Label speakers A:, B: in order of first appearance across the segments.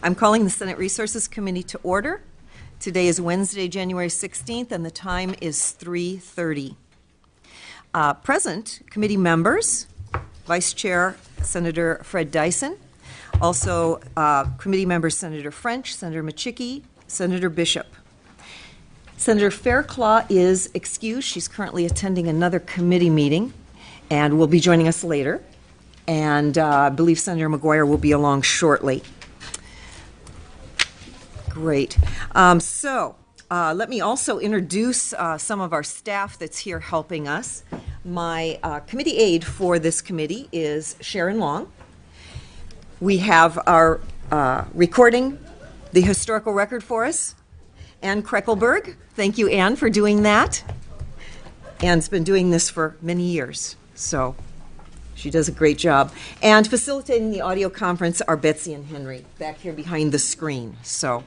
A: I'm calling the Senate Resources Committee to order. Today is Wednesday, January 16th, and the time is 3:30. Present committee members, Vice Chair Senator Fred Dyson, also committee members Senator French, Senator Machicki, Senator Bishop. Senator Fairclough is excused. She's currently attending another committee meeting and will be joining us later. And I believe Senator McGuire will be along shortly. Great. Let me also introduce some of our staff that's here helping us. My committee aide for this committee is Sharon Long. We have our recording the historical record for us, Ann Kreckelberg. Thank you, Ann, for doing that. Ann's been doing this for many years, so she does a great job. And facilitating the audio conference are Betsy and Henry, back here behind the screen. So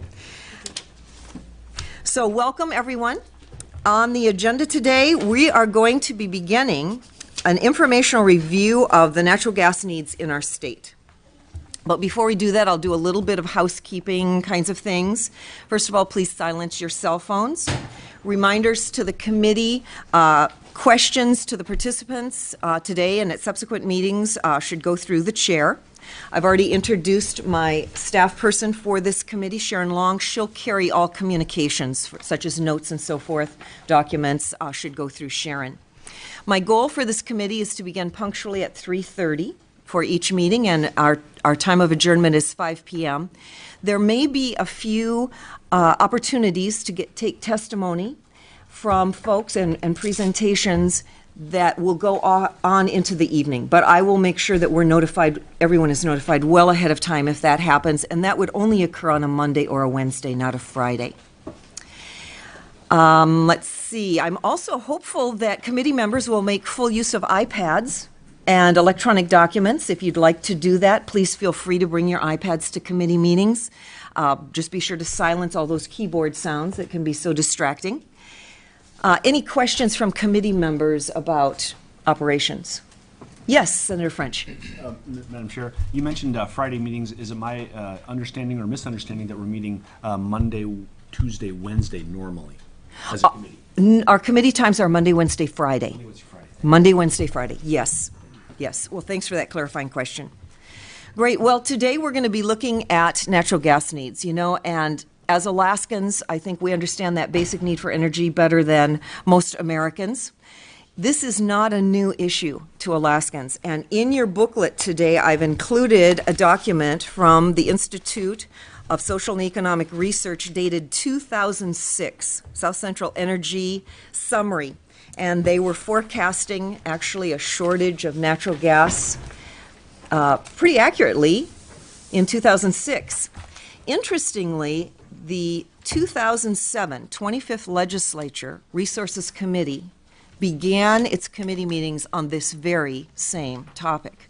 A: welcome, everyone. On the agenda today, we are going to be beginning an informational review of the natural gas needs in our state. But before we do that, I'll do a little bit of housekeeping kinds of things. First of all, please silence your cell phones. Reminders to the committee, questions to the participants today and at subsequent meetings should go through the chair. I've already introduced my staff person for this committee, Sharon Long. She'll carry all communications, such as notes and so forth, documents, should go through Sharon. My goal for this committee is to begin punctually at 3:30 for each meeting, and our time of adjournment is 5 p.m. There may be a few opportunities to take testimony from folks and presentations that will go on into the evening, but I will make sure that everyone is notified well ahead of time if that happens, and that would only occur on a Monday or a Wednesday, not a Friday. Let's see. I'm also hopeful that committee members will make full use of iPads and electronic documents. If you'd like to do that, please feel free to bring your iPads to committee meetings. Just be sure to silence all those keyboard sounds that can be so distracting. Any questions from committee members about operations? Yes, Senator French.
B: Madam Chair, you mentioned Friday meetings. Is it my understanding or misunderstanding that we're meeting Monday, Tuesday, Wednesday normally as a committee?
A: Our committee times are Monday, Wednesday, Friday.
B: Monday, Wednesday, Friday.
A: Monday, Wednesday, Friday. Yes. Yes. Well, thanks for that clarifying question. Great. Well, today we're going to be looking at natural gas needs, and as Alaskans, I think we understand that basic need for energy better than most Americans. This is not a new issue to Alaskans. And in your booklet today, I've included a document from the Institute of Social and Economic Research dated 2006, South Central Energy Summary. And they were forecasting actually a shortage of natural gas pretty accurately in 2006. Interestingly, the 2007 25th Legislature Resources Committee began its committee meetings on this very same topic.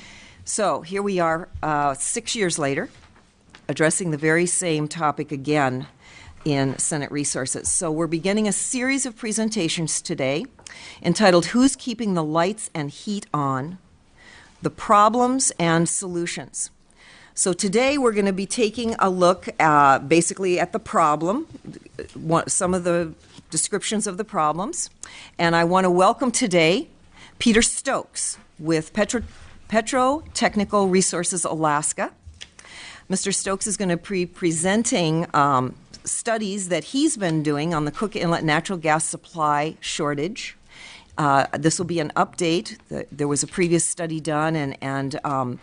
A: So here we are 6 years later, addressing the very same topic again in Senate Resources. So we're beginning a series of presentations today entitled Who's Keeping the Lights and Heat On? The Problems and Solutions. So today we're going to be taking a look basically at the problem, some of the descriptions of the problems. And I want to welcome today Peter Stokes with Petro Technical Resources Alaska. Mr. Stokes is going to be presenting studies that he's been doing on the Cook Inlet natural gas supply shortage. This will be an update. There was a previous study done, and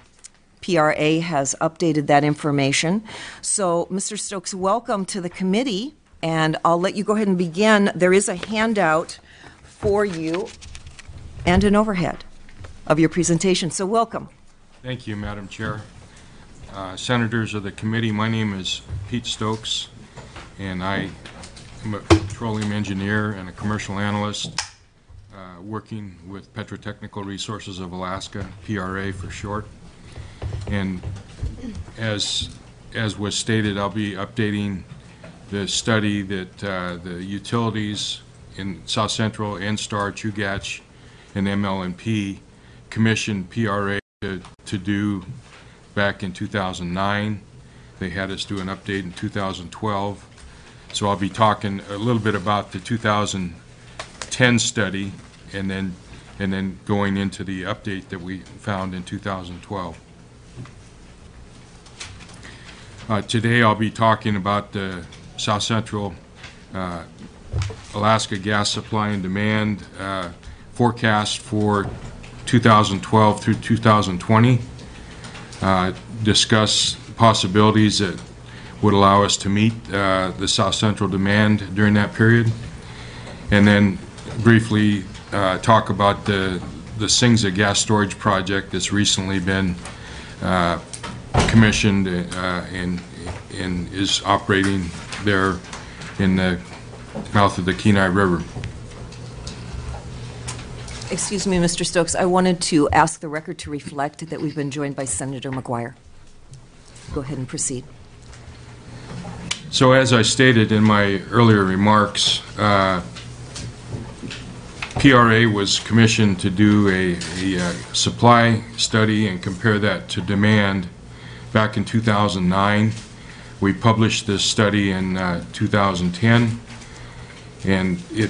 A: PRA has updated that information. So, Mr. Stokes, welcome to the committee, and I'll let you go ahead and begin. There is a handout for you and an overhead of your presentation, so welcome.
C: Thank you, Madam Chair. Senators of the committee, my name is Pete Stokes, and I am a petroleum engineer and a commercial analyst working with Petrotechnical Resources of Alaska, PRA for short. And as was stated, I'll be updating the study that the utilities in South Central, NSTAR, Chugach, and ML&P commissioned PRA to do back in 2009. They had us do an update in 2012. So I'll be talking a little bit about the 2010 study and then going into the update that we found in 2012. Today I'll be talking about the South Central Alaska gas supply and demand forecast for 2012 through 2020. Discuss possibilities that would allow us to meet the South Central demand during that period, and then briefly talk about the Singsa gas storage project that's recently been commissioned and is operating there in the mouth of the Kenai River.
A: Excuse me, Mr. Stokes, I wanted to ask the record to reflect that we've been joined by Senator McGuire. Go ahead and proceed.
C: So as I stated in my earlier remarks, PRA was commissioned to do a supply study and compare that to demand back in 2009. We published this study in 2010, and it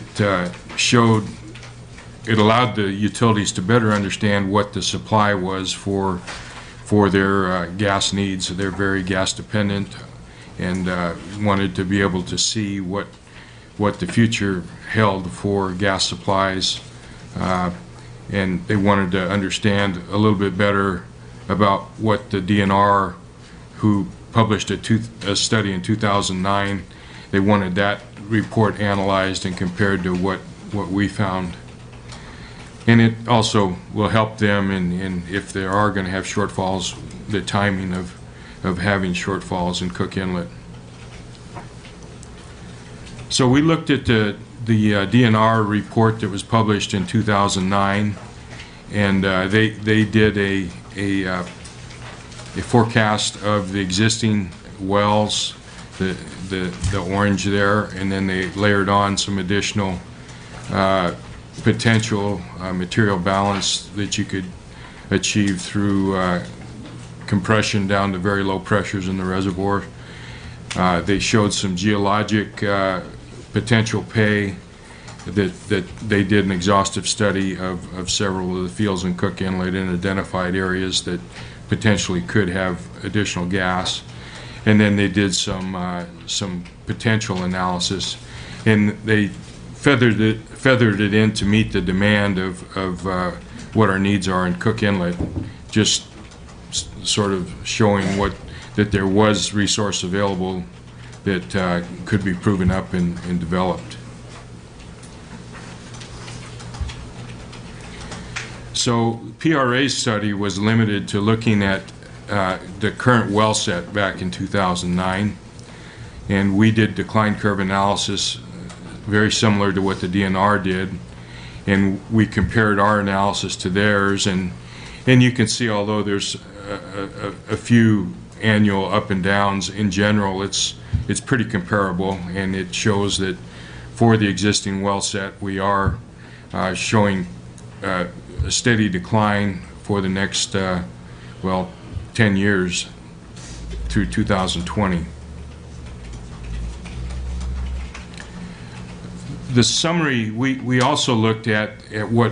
C: allowed the utilities to better understand what the supply was for their gas needs. They're very gas dependent, and wanted to be able to see what the future held for gas supplies, and they wanted to understand a little bit better about what the DNR, who published a study in 2009, they wanted that report analyzed and compared to what we found. And it also will help them in if they are going to have shortfalls, the timing of having shortfalls in Cook Inlet. So we looked at the DNR report that was published in 2009, and they did a forecast of the existing wells, the orange there, and then they layered on some additional potential material balance that you could achieve through compression down to very low pressures in the reservoir. They showed some geologic potential pay that they did an exhaustive study of several of the fields in Cook Inlet and identified areas that potentially could have additional gas. And then they did some potential analysis, and they feathered it in to meet the demand of what our needs are in Cook Inlet, just sort of showing that there was resource available that could be proven up and developed. So PRA's study was limited to looking at the current well set back in 2009, and we did decline curve analysis very similar to what the DNR did, and we compared our analysis to theirs, and you can see, although there's a few annual up and downs, in general it's pretty comparable, and it shows that for the existing well set we are showing a steady decline for the next 10 years through 2020. The summary, we also looked at what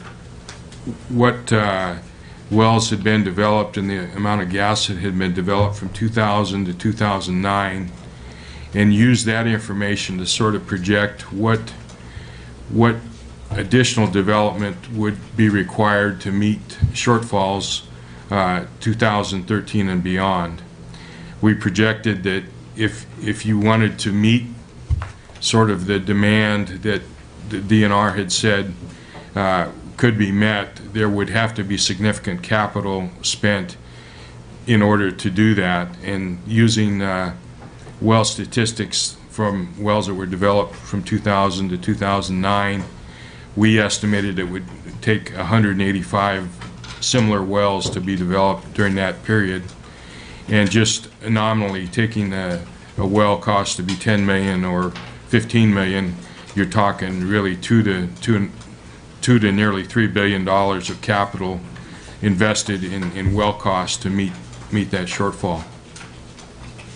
C: wells had been developed and the amount of gas that had been developed from 2000 to 2009, and used that information to sort of project what additional development would be required to meet shortfalls 2013 and beyond. We projected that if you wanted to meet sort of the demand that the DNR had said could be met, there would have to be significant capital spent in order to do that. And using well statistics from wells that were developed from 2000 to 2009, we estimated it would take 185 similar wells to be developed during that period, and just nominally taking a well cost to be $10 million or $15 million, you're talking really two to nearly $3 billion of capital invested in well costs to meet that shortfall.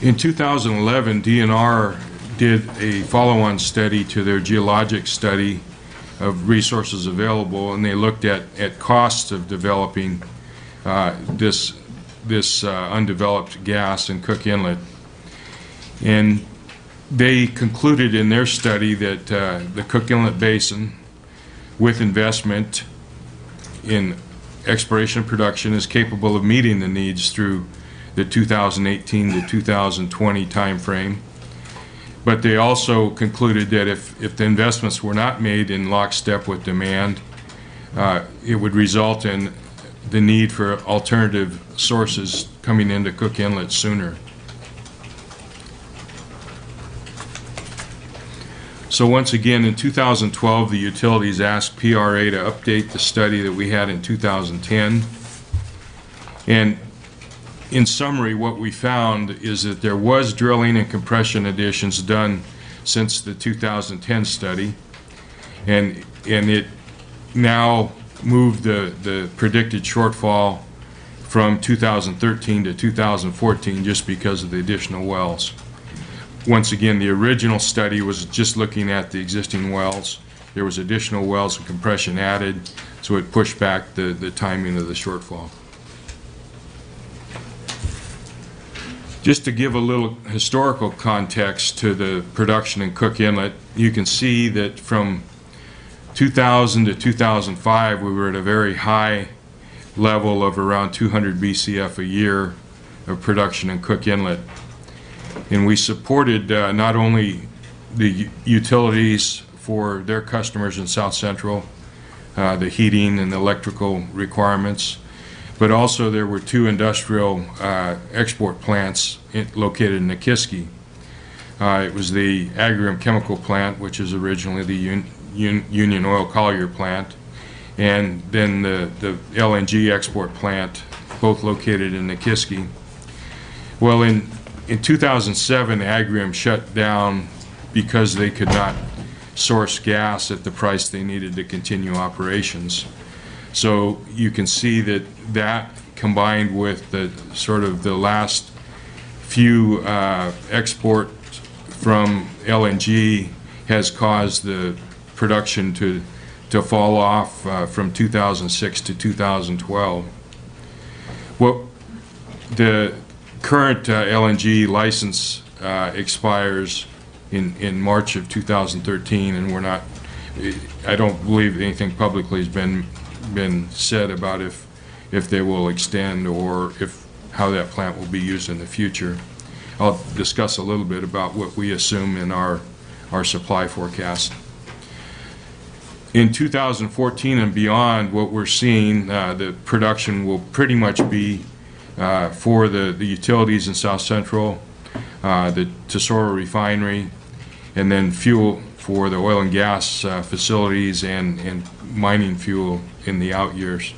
C: In 2011, DNR did a follow-on study to their geologic study of resources available, and they looked at costs of developing this undeveloped gas in Cook Inlet. And they concluded in their study that the Cook Inlet Basin, with investment in exploration and production, is capable of meeting the needs through the 2018 to 2020 timeframe. But they also concluded that if the investments were not made in lockstep with demand, it would result in the need for alternative sources coming into Cook Inlet sooner. So once again, in 2012, the utilities asked PRA to update the study that we had in 2010. And in summary, what we found is that there was drilling and compression additions done since the 2010 study, and it now moved the predicted shortfall from 2013 to 2014 just because of the additional wells. Once again, the original study was just looking at the existing wells. There was additional wells and compression added, so it pushed back the timing of the shortfall. Just to give a little historical context to the production in Cook Inlet, you can see that from 2000 to 2005, we were at a very high level of around 200 BCF a year of production in Cook Inlet. And we supported not only the utilities for their customers in South Central, the heating and the electrical requirements, but also there were two industrial export plants located in Nikiski. It was the Agrium Chemical Plant, which is originally the Union Oil Collier Plant, and then the LNG export plant, both located in Nikiski. Well, in 2007, Agrium shut down because they could not source gas at the price they needed to continue operations. So you can see that combined with the sort of the last few exports from LNG has caused the production to fall off from 2006 to 2012. Well, the current LNG license expires in March of 2013, and I don't believe anything publicly has been said about if they will extend or how that plant will be used in the future. I'll discuss a little bit about what we assume in our supply forecast. In 2014 and beyond, what we're seeing, the production will pretty much be for the utilities in South Central, the Tesoro refinery, and then fuel for the oil and gas facilities and mining fuel in the out years.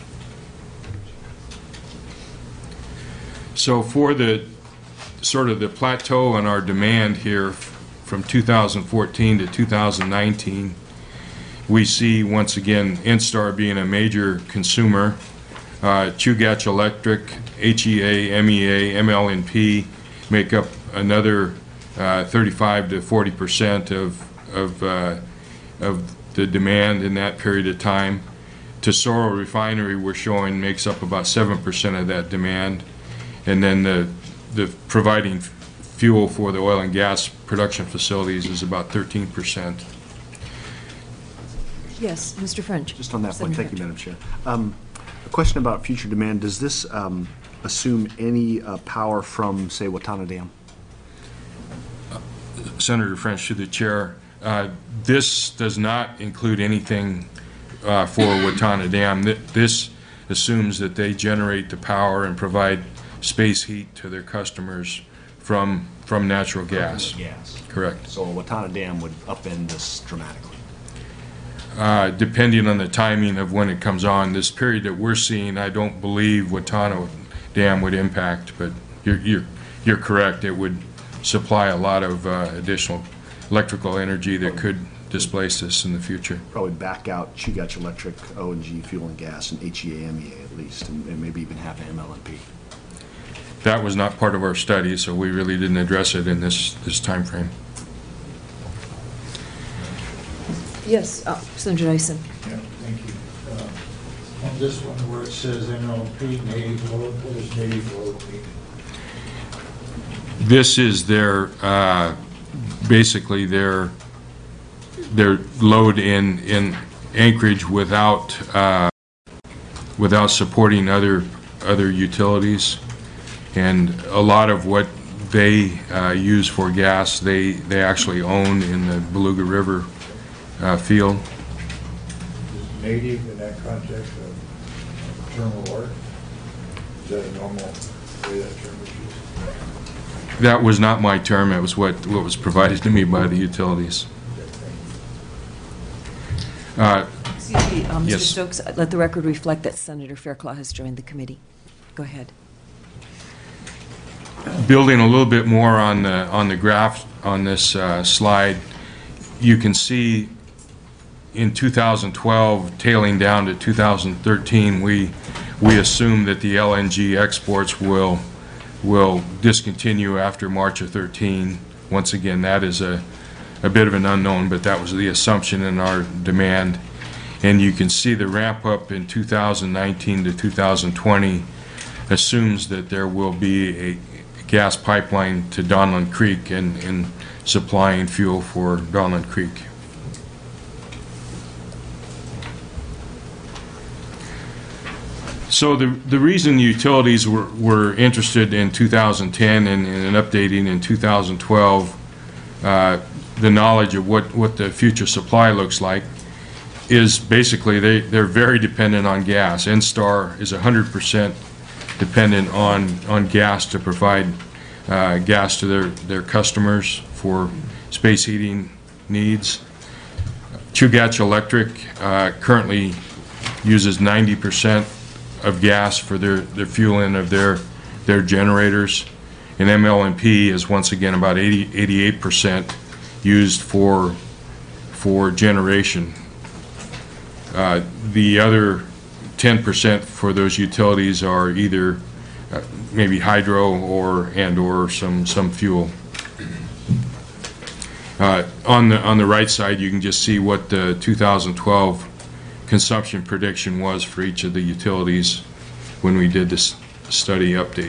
C: So for the sort of the plateau in our demand here from 2014 to 2019, we see once again Instar being a major consumer, Chugach Electric, HEA, MEA, MLNP make up another 35 to 40% of the demand in that period of time. Tesoro Refinery, we're showing, makes up about 7% of that demand, and then the providing fuel for the oil and gas production facilities is about 13%.
A: Yes, Mr. French.
B: Just on that point,
A: Senator
B: thank you,
A: French.
B: Madam Chair. A question about future demand. Does this assume any power from, say, Watana Dam?
C: Senator French, to the chair, this does not include anything for Watana Dam. This assumes that they generate the power and provide space heat to their customers from natural gas.
B: Gas.
C: Correct.
B: So Watana Dam would upend this dramatically.
C: Depending on the timing of when it comes on, this period that we're seeing, I don't believe Watana Dam would impact, but you're correct. It would supply a lot of additional electrical energy that could displace this in the future.
B: Probably back out Chugach Electric, O&G, Fuel and Gas, and HEA, MEA at least, and maybe even half MLNP.
C: that was not part of our study, so we really didn't address it in this time frame.
A: Yes, Senator Dyson.
D: Yeah, thank you. On this one where it says NLP, native load, what does native load mean?
C: This is their, basically their load in Anchorage without supporting other utilities. And a lot of what they use for gas, they actually own in the Beluga River field.
D: Is native in that context a term of art? Is that a normal way that term is used?
C: That was not my term. It was what was provided to me by the utilities.
A: Excuse me, Mr.
C: Yes.
A: Stokes, let the record reflect that Senator Fairclough has joined the committee. Go ahead.
C: Building a little bit more on the graph on this slide, you can see in 2012, tailing down to 2013, we assume that the LNG exports will discontinue after March of 13. Once again, that is a bit of an unknown, but that was the assumption in our demand. And you can see the ramp up in 2019 to 2020 assumes that there will be a gas pipeline to Donlin Creek and supplying fuel for Donlin Creek. So the reason utilities were interested in 2010 and updating in 2012 the knowledge of what the future supply looks like is basically they're very dependent on gas. NSTAR is 100% dependent on gas to provide gas to their customers for space heating needs. Chugach Electric currently uses 90% of gas for their fueling of their generators, and ML&P is once again about 88% used for generation. The other 10% for those utilities are either maybe hydro or some fuel. On the right side, you can just see what the 2012 consumption prediction was for each of the utilities when we did this study update.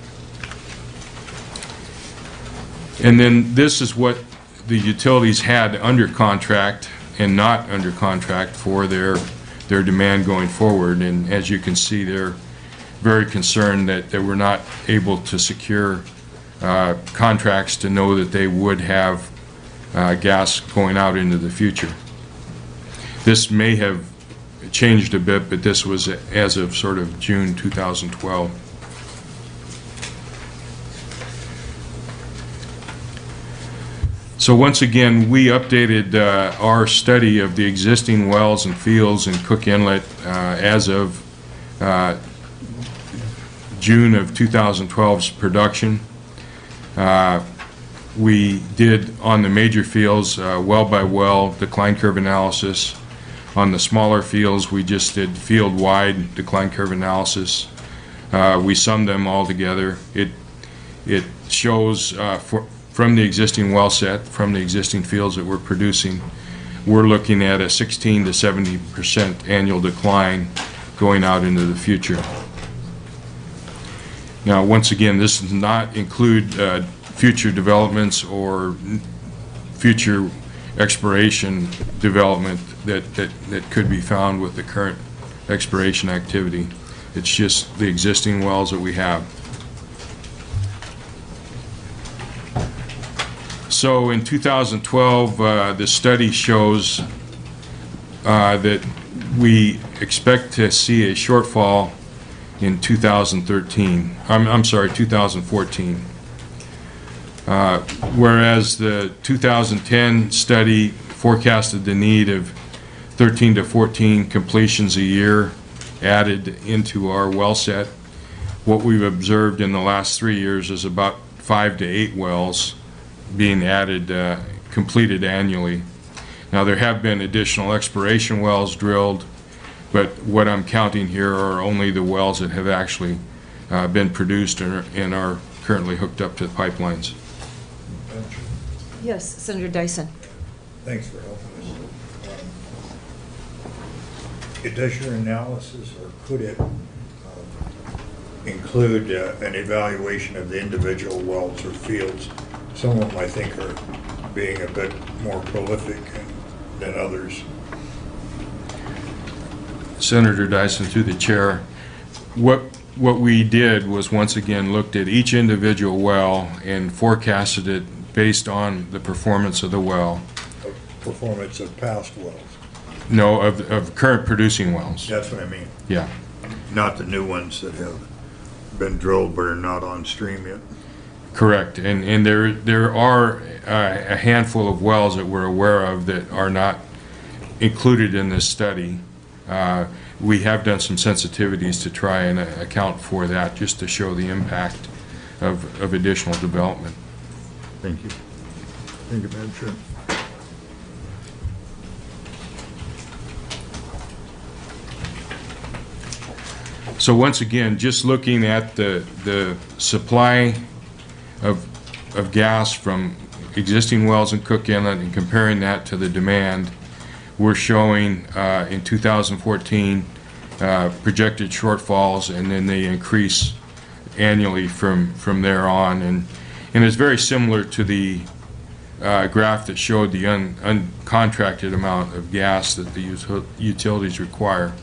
C: And then this is what the utilities had under contract and not under contract for their demand going forward. And as you can see, they're very concerned that they were not able to secure contracts to know that they would have gas going out into the future. This may have changed a bit, but this was as of sort of June 2012. So once again, we updated our study of the existing wells and fields in Cook Inlet as of June of 2012's production. We did on the major fields well by well decline curve analysis. On the smaller fields, we just did field-wide decline curve analysis. We summed them all together. It shows from the existing well set, from the existing fields that we're producing, we're looking at a 16 to 70% annual decline going out into the future. Now, once again, this does not include future developments or future exploration development that could be found with the current exploration activity. It's just the existing wells that we have. So in 2012, the study shows that we expect to see a shortfall in 2013. I'm sorry, 2014. Whereas the 2010 study forecasted the need of 13 to 14 completions a year added into our well set. What we've observed in the last 3 years is about 5 to 8 wells being added, completed annually. Now there have been additional exploration wells drilled, but what I'm counting here are only the wells that have actually been produced and are currently hooked up to the pipelines.
A: Yes, Senator Dyson.
D: Thanks for helping us. Does your analysis, or could it include an evaluation of the individual wells or fields? Some of them, I think, are being a bit more prolific than others.
C: Senator Dyson, through the chair, what we did was once again looked at each individual well and forecasted it based on the performance of the well.
D: Performance of past wells.
C: No, of current producing wells.
D: That's what I mean.
C: Yeah,
D: Not the new ones that have been drilled but are not on stream yet.
C: correct. And there are a handful of wells that we're aware of that are not included in this study. We have done some sensitivities to try and account for that, just to show the impact of additional development.
D: Thank you. Thank you, Madam Chair.
C: So once again, just looking at the supply of gas from existing wells in Cook Inlet and comparing that to the demand, we're showing in 2014 projected shortfalls, and then they increase annually from there on. And it's very similar to the graph that showed the uncontracted amount of gas that the utilities require.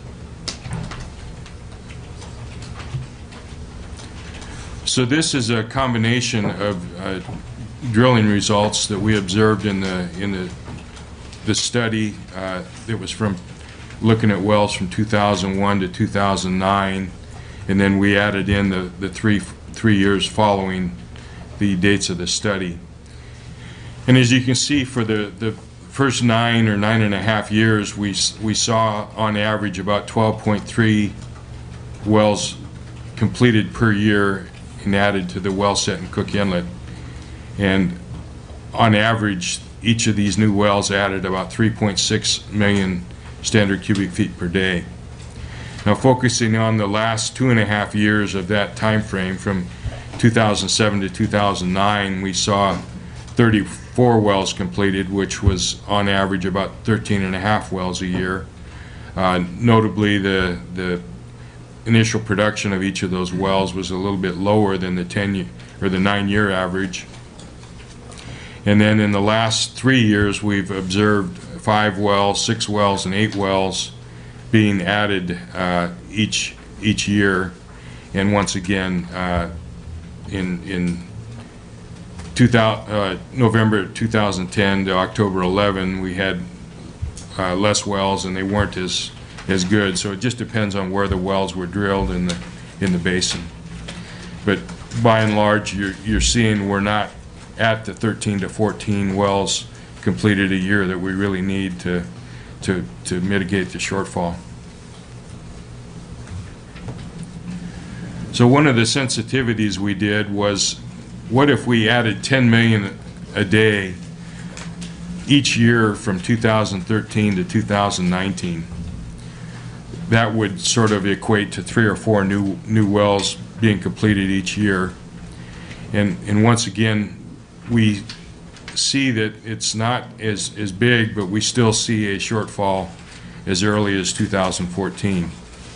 C: So this is a combination of drilling results that we observed in the study that was from looking at wells from 2001 to 2009, and then we added in the three years following the dates of the study. And as you can see, for the first 9 or 9.5 years, we saw on average about 12.3 wells completed per year and added to the well set in Cook Inlet. And on average, each of these new wells added about 3.6 million standard cubic feet per day. Now, focusing on the last 2.5 years of that time frame, from 2007 to 2009, we saw 34 wells completed, which was on average about 13.5 wells a year. Notably, the initial production of each of those wells was a little bit lower than the 9-year average. And then in the last 3 years, we've observed 5 wells, 6 wells, and 8 wells being added each year. And once again, in November 2010 to October 11, we had less wells, and they weren't as good. So it just depends on where the wells were drilled in the basin. But by and large, you're seeing we're not at the 13 to 14 wells completed a year that we really need to mitigate the shortfall. So one of the sensitivities we did was, what if we added 10 million a day each year from 2013 to 2019? That would sort of equate to 3 or 4 new wells being completed each year. And once again, we see that it's not as big, but we still see a shortfall as early as 2014.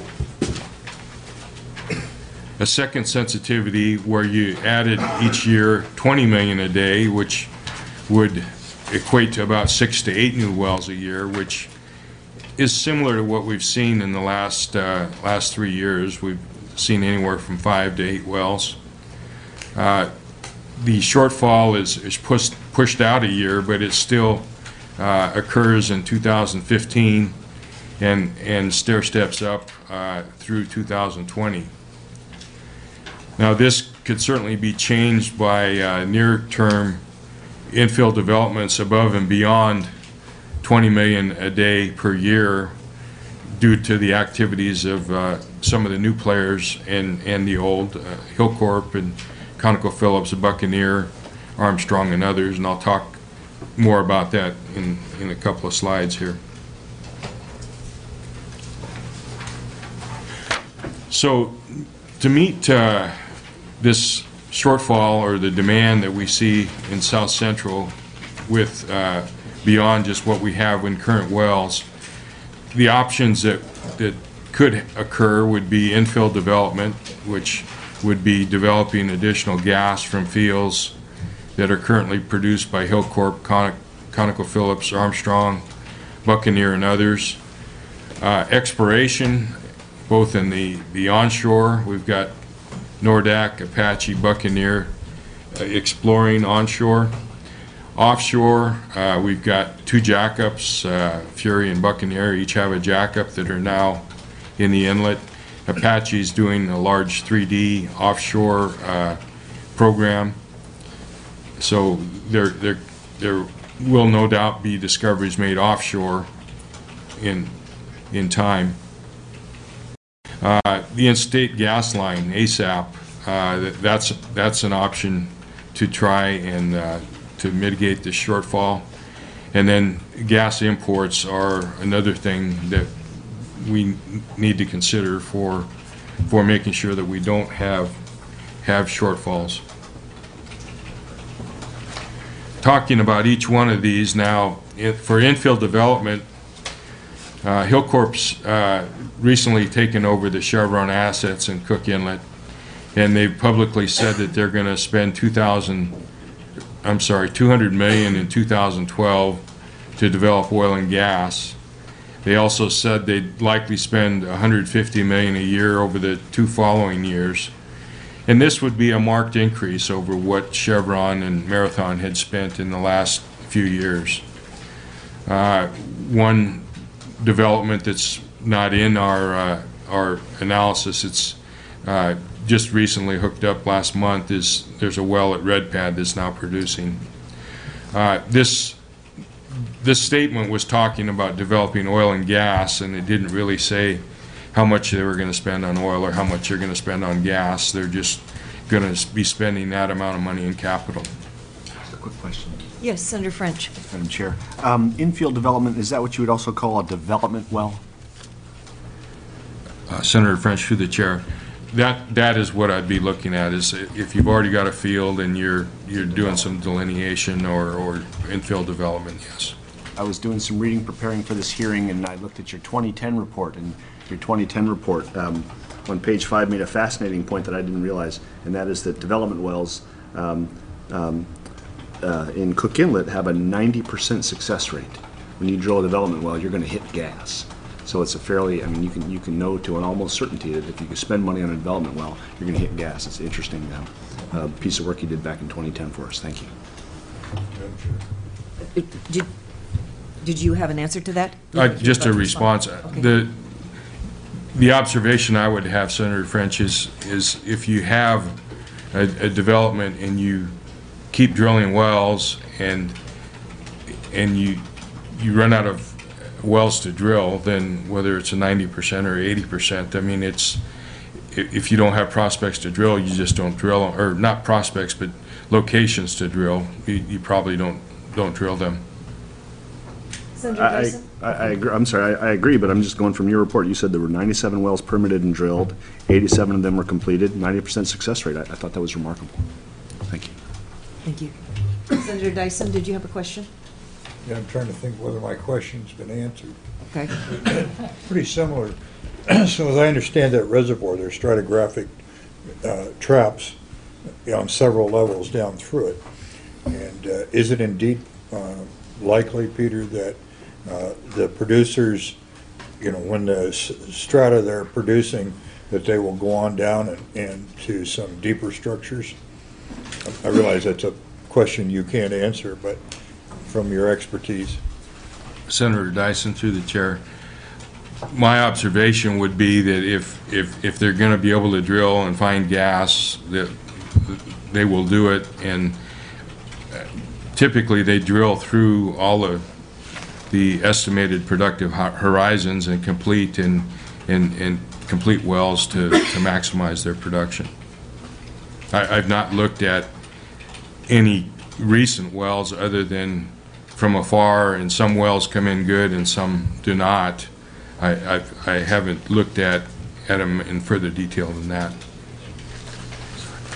C: A second sensitivity, where you added each year 20 million a day, which would equate to about 6 to 8 new wells a year, which is similar to what we've seen in the last 3 years. We've seen anywhere from 5 to 8 wells. The shortfall is pushed out a year, but it still occurs in 2015 and stair steps up through 2020. Now, this could certainly be changed by near-term infill developments above and beyond 20 million a day per year, due to the activities of some of the new players and the old, Hilcorp and ConocoPhillips, Buccaneer, Armstrong, and others. And I'll talk more about that in a couple of slides here. So To meet this shortfall or the demand that we see in South Central with beyond just what we have in current wells, the options that could occur would be infill development, which would be developing additional gas from fields that are currently produced by Hillcorp, ConocoPhillips, Armstrong, Buccaneer, and others. Exploration, both in the onshore, we've got Nordac, Apache, Buccaneer exploring onshore. Offshore, we've got 2 jackups, Fury and Buccaneer, each have a jackup that are now in the inlet. Apache's doing a large 3D offshore program. So there will no doubt be discoveries made offshore in time. The in-state gas line, ASAP, that's an option to try and to mitigate the shortfall. And then gas imports are another thing that we need to consider for making sure that we don't have shortfalls. Talking about each one of these now, for infill development, Hillcorp's recently taken over the Chevron assets in Cook Inlet, and they've publicly said that they're going to spend $200 million in 2012 to develop oil and gas. They also said they'd likely spend $150 million a year over the 2 following years. And this would be a marked increase over what Chevron and Marathon had spent in the last few years. One development that's not in our analysis, it's just recently hooked up last month, there's a well at Red Pad that's now producing. This statement was talking about developing oil and gas, and it didn't really say how much they were going to spend on oil or how much you're going to spend on gas. They're just going to be spending that amount of money in capital.
B: A quick question,
A: Yes, Senator French.
B: Madam Chair. Infield development, is that what you would also call a development well?
C: Senator French, through the chair, that is what I'd be looking at, is if you've already got a field and you're doing some delineation or infill development, yes.
B: I was doing some reading preparing for this hearing, and I looked at your 2010 report, and your 2010 report on page 5 made a fascinating point that I didn't realize, and that is that development wells in Cook Inlet have a 90% success rate. When you drill a development well, you're going to hit gas. So it's a fairly, I mean, you can know to an almost certainty that if you can spend money on a development well, you're going to hit gas. It's an interesting piece of work you did back in 2010 for us. Thank you.
A: Did you have an answer to that?
C: Just a response.
A: Okay.
C: The observation I would have, Senator French, is if you have a development and you keep drilling wells and you run out of wells to drill, then whether it's a 90% or 80%, I mean, if you don't have prospects to drill, you just don't drill, or not prospects, but locations to drill, you probably don't drill them.
B: I agree. I'm sorry, I agree, but I'm just going from your report. You said there were 97 wells permitted and drilled, 87 of them were completed, 90% success rate. I thought that was remarkable. Thank you.
A: Thank you. Senator Dyson, did you have a question?
D: Yeah, I'm trying to think whether my question's been answered.
A: Okay.
D: Pretty similar. So as I understand that reservoir, there's stratigraphic traps on several levels down through it. And is it indeed likely, Peter, that the producers, when the strata they're producing, that they will go on down and to some deeper structures? I realize that's a question you can't answer, but from your expertise.
C: Senator Dyson, through the chair, my observation would be that if they're going to be able to drill and find gas, that they will do it, and typically they drill through all of the estimated productive horizons and complete complete wells to maximize their production. I've not looked at any recent wells other than from afar, and some wells come in good and some do not. I haven't looked at them in further detail than that.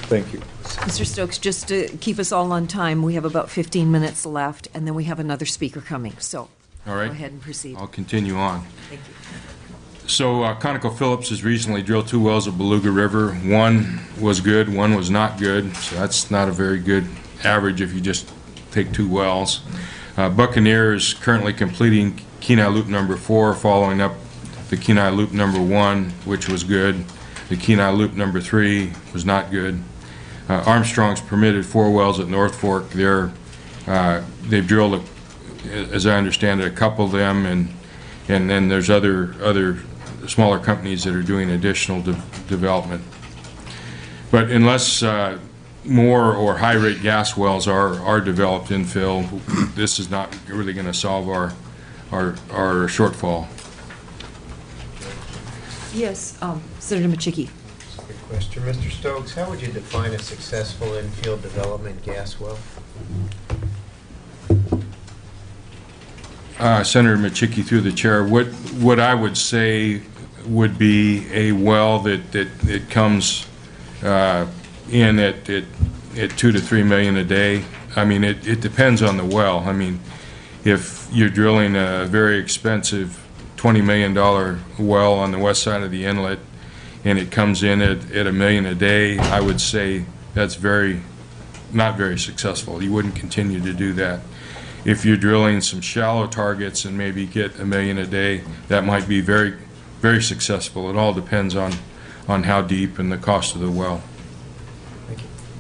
D: Thank you.
A: Mr. Stokes, just to keep us all on time, we have about 15 minutes left, and then we have another speaker coming, so
C: All right.
A: go ahead and proceed.
C: I'll continue on.
A: Thank you.
C: So ConocoPhillips has recently drilled 2 wells at Beluga River. One was good, one was not good, so that's not a very good average if you just take 2 wells. Buccaneer is currently completing Kenai Loop number 4, following up the Kenai Loop number 1, which was good. The Kenai Loop number 3 was not good. Armstrong's permitted 4 wells at North Fork. They've drilled, as I understand it, a couple of them, and then there's other smaller companies that are doing additional development. But unless more or high-rate gas wells are developed infill, this is not really going to solve our shortfall.
A: Yes, Senator Machicki.
E: Good question. Mr. Stokes, how would you define a successful infield development gas well?
C: Senator Machicki, through the chair, what I would say would be a well that comes in at 2 to 3 million a day. I mean, it depends on the well. I mean, if you're drilling a very expensive $20 million well on the west side of the inlet and it comes in at $1 million a day, I would say that's not very successful. You wouldn't continue to do that. If you're drilling some shallow targets and maybe get $1 million a day, that might be very, very successful. It all depends on how deep and the cost of the well.
E: Thank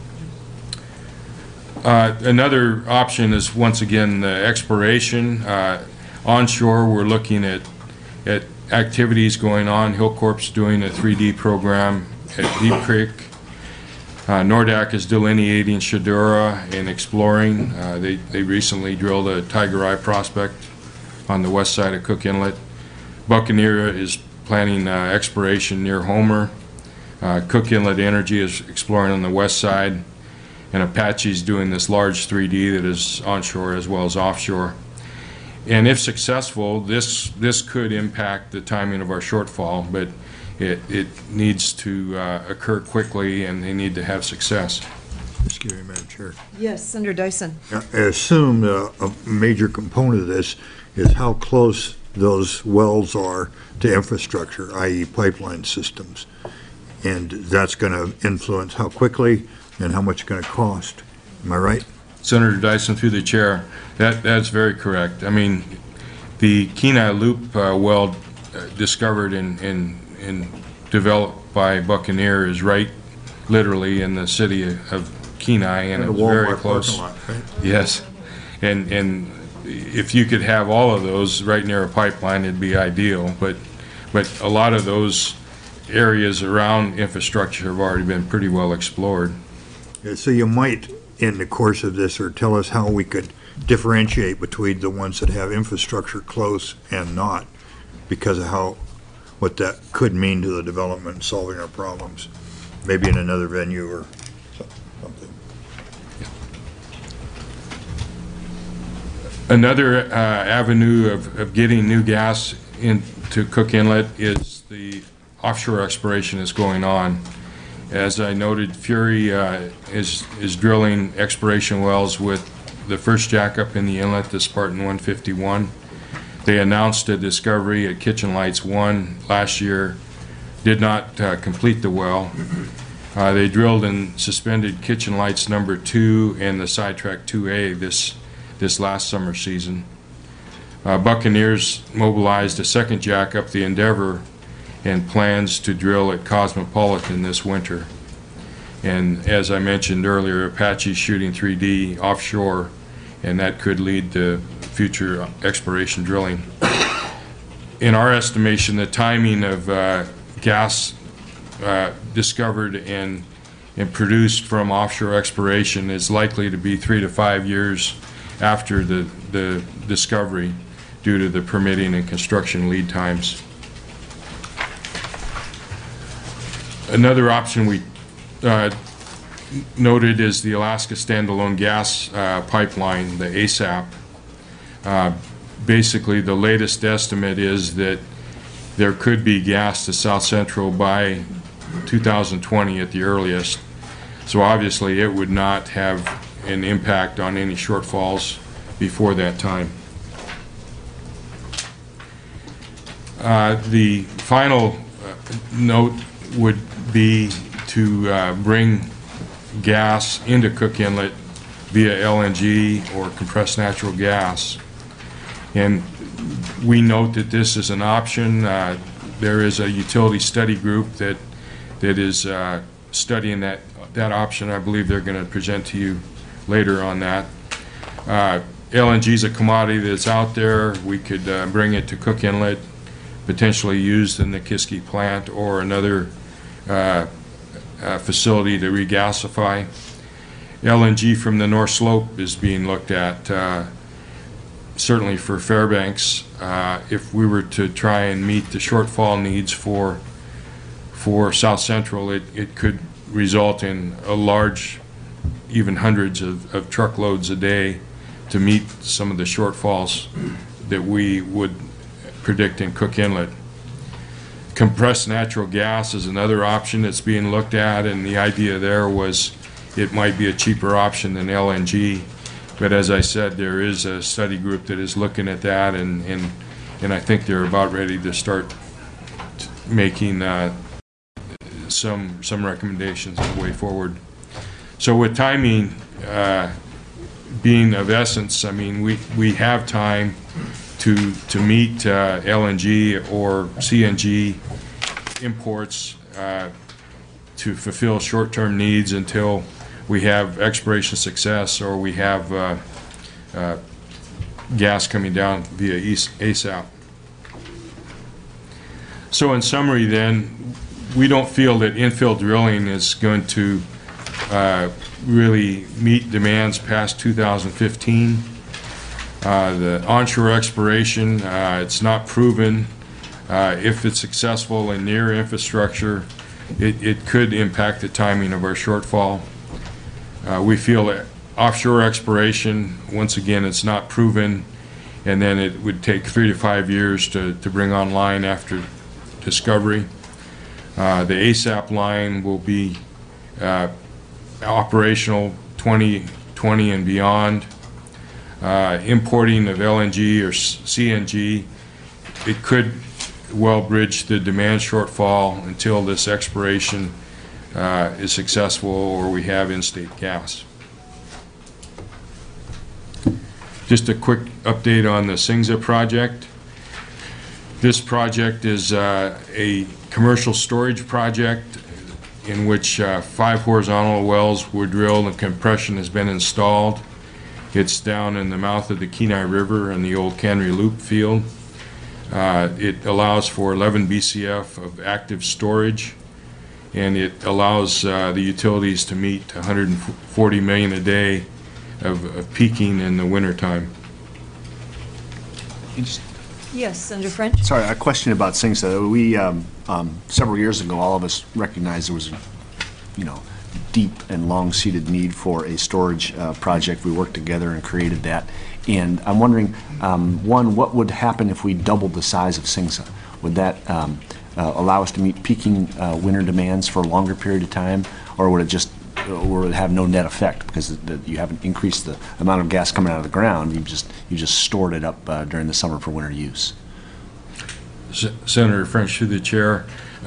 E: you.
C: Another option is, once again, the exploration. Onshore, we're looking at activities going on. Hillcorp's doing a 3D program at Deep Creek. Nordac is delineating Shadura and exploring. They recently drilled a Tiger Eye prospect on the west side of Cook Inlet. Buccaneer is planning exploration near Homer. Cook Inlet Energy is exploring on the west side. And Apache's doing this large 3D that is onshore as well as offshore. And if successful, this could impact the timing of our shortfall, but it needs to occur quickly, and they need to have success.
D: Excuse me, Madam Chair.
A: Yes, Senator Dyson.
D: I assume a major component of this is how close those wells are to infrastructure, i.e. pipeline systems. And that's going to influence how quickly and how much it's going to cost. Am I right?
C: Senator Dyson, through the chair, that's very correct. I mean, the Kenai Loop well discovered and developed by Buccaneer is right, literally, in the city of Kenai, and it's very close.
D: Lot, right?
C: Yes, and if you could have all of those right near a pipeline, it'd be ideal. But a lot of those areas around infrastructure have already been pretty well explored.
D: So you might, in the course of this, or tell us how we could differentiate between the ones that have infrastructure close and not, because of what that could mean to the development and solving our problems, maybe in another venue or something.
C: Another avenue of getting new gas into Cook Inlet is the offshore exploration that's going on. As I noted, Fury is drilling exploration wells with the first jackup in the inlet, the Spartan 151. They announced a discovery at Kitchen Lights 1 last year, did not complete the well. They drilled and suspended Kitchen Lights number 2 and the Sidetrack 2A this last summer season. Buccaneers mobilized a second jackup, the Endeavor, and plans to drill at Cosmopolitan this winter. And as I mentioned earlier, Apache's shooting 3D offshore, and that could lead to future exploration drilling. In our estimation, the timing of gas discovered and produced from offshore exploration is likely to be 3 to 5 years after the discovery, due to the permitting and construction lead times. Another option we noted is the Alaska Standalone Gas Pipeline, the ASAP. Basically, the latest estimate is that there could be gas to South Central by 2020 at the earliest. So obviously, it would not have an impact on any shortfalls before that time. The final note would be to bring gas into Cook Inlet via LNG or compressed natural gas. And we note that this is an option. There is a utility study group that is studying that option. I believe they're going to present to you later on that. LNG is a commodity that's out there. We could bring it to Cook Inlet, potentially used in the Kiski plant or another facility to regasify. LNG from the North Slope is being looked at, certainly for Fairbanks. If we were to try and meet the shortfall needs for South Central, it could result in a large, even hundreds of truckloads a day to meet some of the shortfalls that we would predict in Cook Inlet. Compressed natural gas is another option that's being looked at, and the idea there was it might be a cheaper option than LNG. But as I said, there is a study group that is looking at that, and I think they're about ready to start making some recommendations on the way forward. So with timing being of essence, I mean, we have time to meet LNG or CNG imports to fulfill short-term needs until we have exploration success or we have gas coming down via ASAP. So in summary then, we don't feel that infill drilling is going to really meet demands past 2015. The onshore exploration, it's not proven. If it's successful in near infrastructure, it could impact the timing of our shortfall. We feel that offshore exploration, once again, it's not proven, and then it would take 3 to 5 years to bring online after discovery. The ASAP line will be operational 2020 and beyond. Importing of LNG or CNG, it could well bridge the demand shortfall until this exploration is successful or we have in-state gas. Just a quick update on the Singsa project. This project is a commercial storage project in which 5 horizontal wells were drilled and compression has been installed. It's down in the mouth of the Kenai River in the old Canry Loop field. It allows for 11 BCF of active storage, and it allows the utilities to meet 140 million a day of peaking in the wintertime.
A: Yes, Senator French?
B: Sorry, a question about Singsa. We, several years ago, all of us recognized there was, deep and long-seated need for a storage project. We worked together and created that. And I'm wondering, one, what would happen if we doubled the size of Singsa? Would that allow us to meet peaking winter demands for a longer period of time, or would it just have no net effect because you haven't increased the amount of gas coming out of the ground? You just stored it up during the summer for winter use.
C: Senator French, through the chair.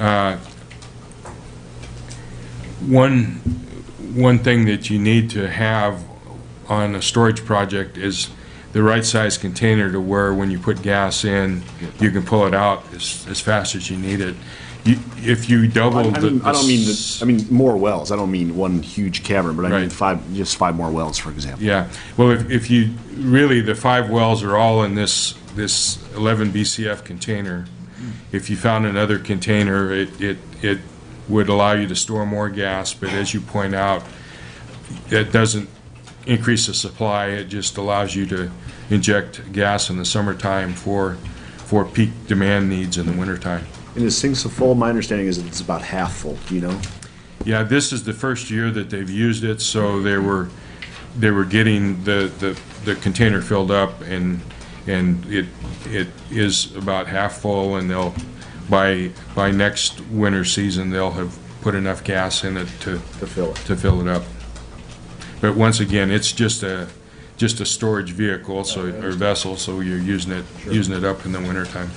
C: One thing that you need to have on a storage project is the right size container to where when you put gas in, you can pull it out as fast as you need it. If you double
B: I mean more wells. I don't mean one huge cavern, but I mean just 5 more wells, for example.
C: Yeah. Well, if you really, the 5 wells are all in this 11 BCF container. If you found another container, it would allow you to store more gas, but as you point out, it doesn't increase the supply. It just allows you to inject gas in the summertime for peak demand needs in the wintertime.
B: And is Singsa full? My understanding is that it's about half full. Do you know?
C: Yeah, this is the first year that they've used it, so they were getting the container filled up, and it is about half full, and they'll by next winter season they'll have put enough gas in it to
B: fill it.
C: fill it up. But once again, it's just a storage vehicle, so or vessel, so you're using it up in the wintertime.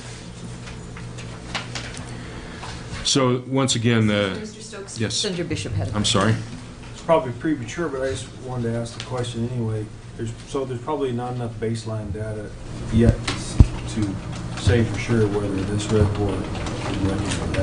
C: So once again,
A: Mr. Stokes?
C: Yes.
A: Senator Bishop had a
C: I'm sorry.
F: It's probably premature, but I just wanted to ask the question anyway. There's probably not enough baseline data yet to say for sure whether this reservoir is ready for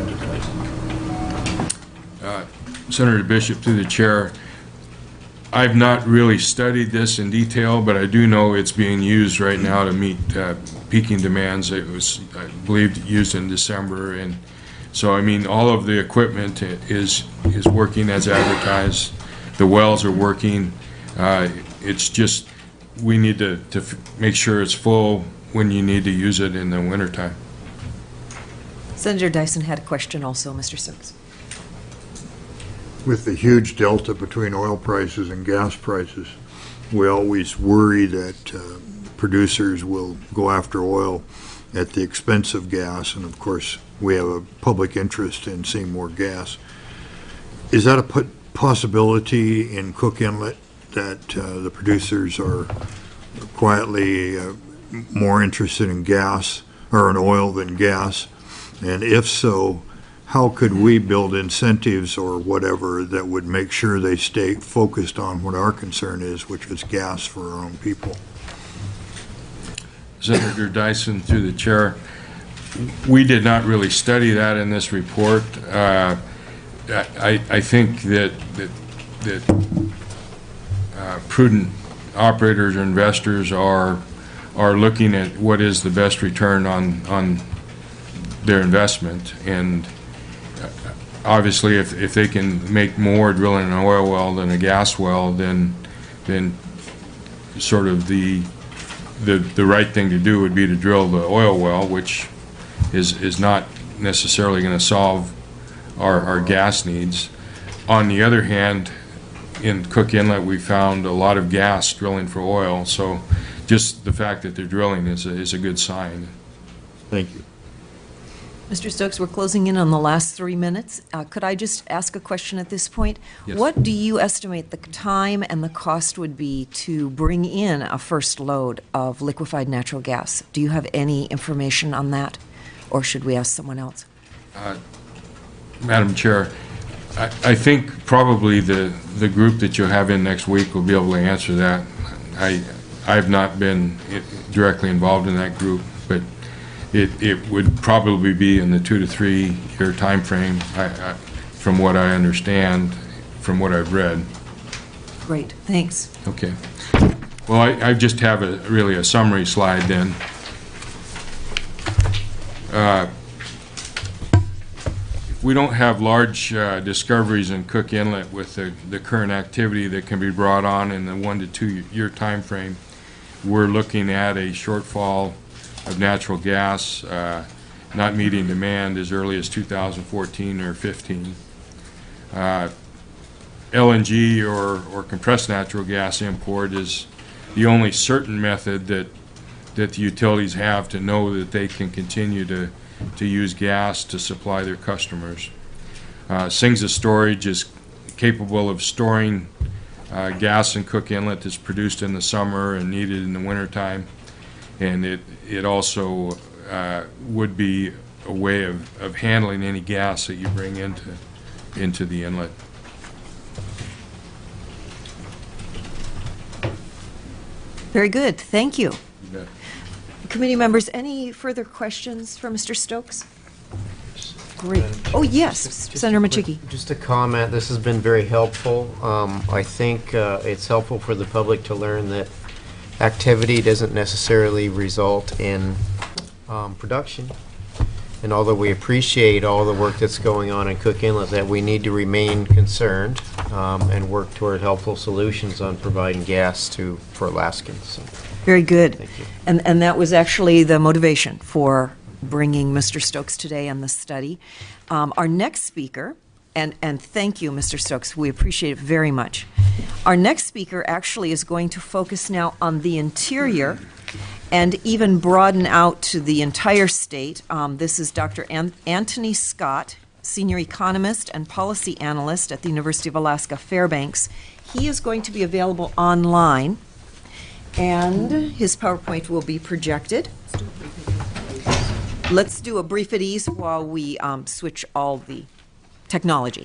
F: advertising.
C: Senator Bishop, through the chair, I've not really studied this in detail, but I do know it's being used right now to meet peaking demands. It was, I believe, used in December, and so I mean, all of the equipment is working as advertised. The wells are working. It's just we need to make sure it's full when you need to use it in the wintertime.
A: Senator Dyson had a question also, Mr. Stokes.
D: With the huge delta between oil prices and gas prices, we always worry that producers will go after oil at the expense of gas, and of course we have a public interest in seeing more gas. Is that a possibility in Cook Inlet that the producers are quietly more interested in gas or in oil than gas? And if so, how could we build incentives or whatever that would make sure they stay focused on what our concern is, which is gas for our own people?
C: Senator Dyson, through the chair, we did not really study that in this report. I think that prudent operators or investors are looking at what is the best return on their investment, and obviously if they can make more drilling an oil well than a gas well, then sort of the right thing to do would be to drill the oil well, which is not necessarily going to solve our gas needs. On the other hand, in Cook Inlet we found a lot of gas drilling for oil, so just the fact that they're drilling is a good sign.
D: Thank you.
A: Mr. Stokes, we're closing in on the last 3 minutes. Could I just ask a question at this point?
C: Yes.
A: What do you estimate the time and the cost would be to bring in a first load of liquefied natural gas? Do you have any information on that, or should we ask someone else?
C: Madam Chair, I think probably the group that you'll have in next week will be able to answer that. I've not been directly involved in that group, but it would probably be in the 2 to 3 year time frame, from what I understand, from what I've read.
A: Great, thanks.
C: Okay. Well, I just have really a summary slide then. If we don't have large discoveries in Cook Inlet with the current activity that can be brought on in the 1 to 2 year time frame, we're looking at a shortfall of natural gas not meeting demand as early as 2014 or 15. LNG or compressed natural gas import is the only certain method that the utilities have to know that they can continue to use gas to supply their customers. SINGSA storage is capable of storing gas in Cook Inlet that's produced in the summer and needed in the wintertime, and it also would be a way of handling any gas that you bring into the inlet.
A: Very good, thank you.
C: You bet.
A: Committee members, any further questions for Mr. Stokes? Great. Oh, yes, Senator Machicki.
E: Just a comment. This has been very helpful. I think it's helpful for the public to learn that activity doesn't necessarily result in production. And although we appreciate all the work that's going on in Cook Inlet, that we need to remain concerned and work toward helpful solutions on providing gas for Alaskans. So,
A: Very good.
E: thank you.
A: And that was actually the motivation for bringing Mr. Stokes today on the study. Our next speaker, and thank you, Mr. Stokes, we appreciate it very much. Our next speaker actually is going to focus now on the interior and even broaden out to the entire state. This is Dr. Anthony Scott, senior economist and policy analyst at the University of Alaska Fairbanks. He is going to be available online, and his PowerPoint will be projected. Let's do a brief at ease while we switch all the technology.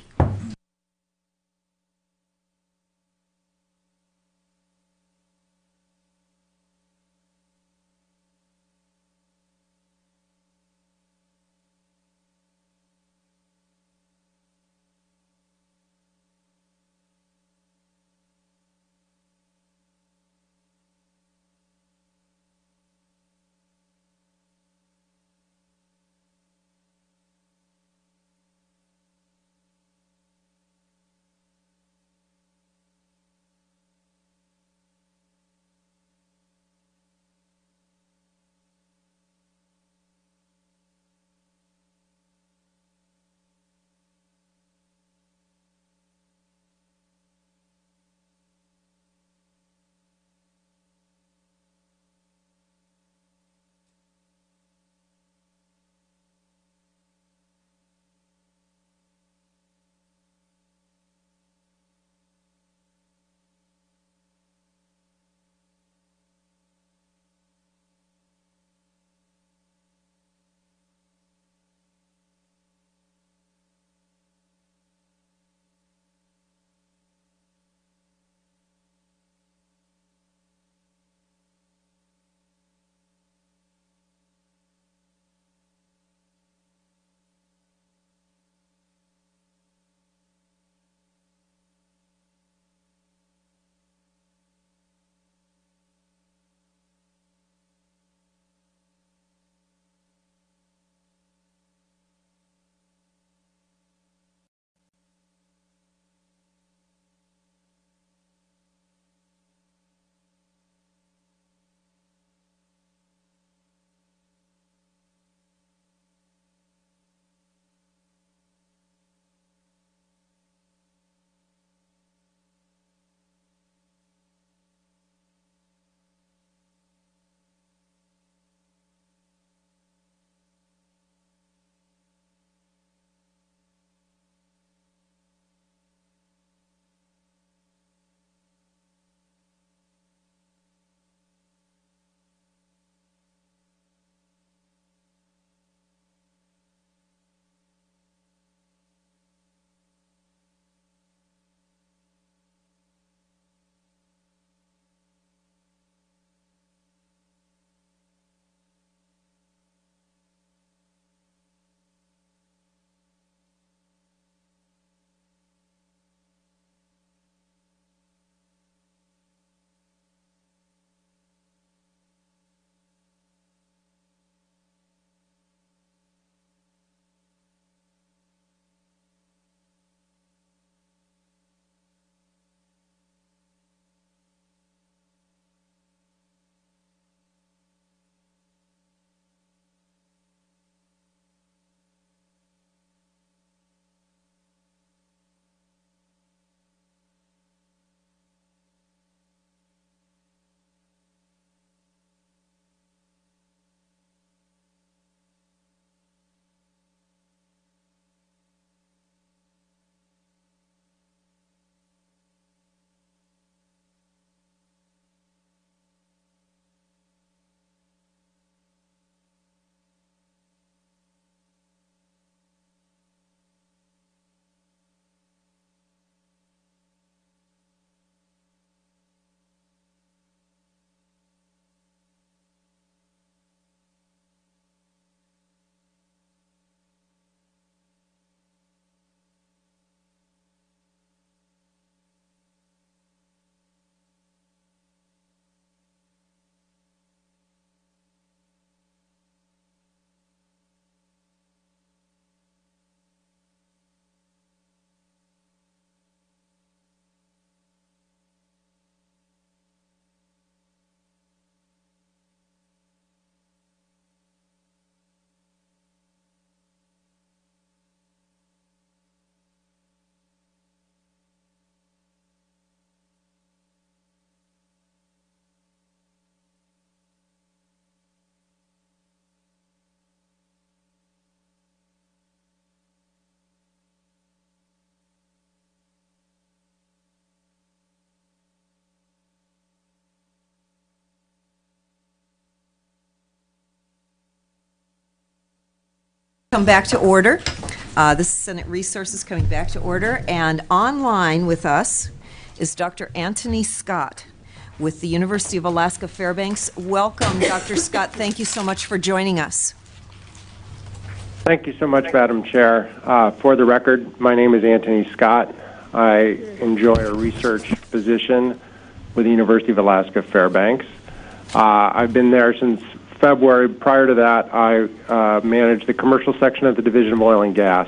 A: Come back to order. This is Senate Resources coming back to order, and online with us is Dr. Anthony Scott with the University of Alaska Fairbanks. Welcome, Dr. Scott. Thank you so much for joining us.
G: Thank you so much, Madam Chair. For the record, my name is Anthony Scott. I enjoy a research position with the University of Alaska Fairbanks. I've been there since February. Prior to that, I managed the commercial section of the Division of Oil and Gas.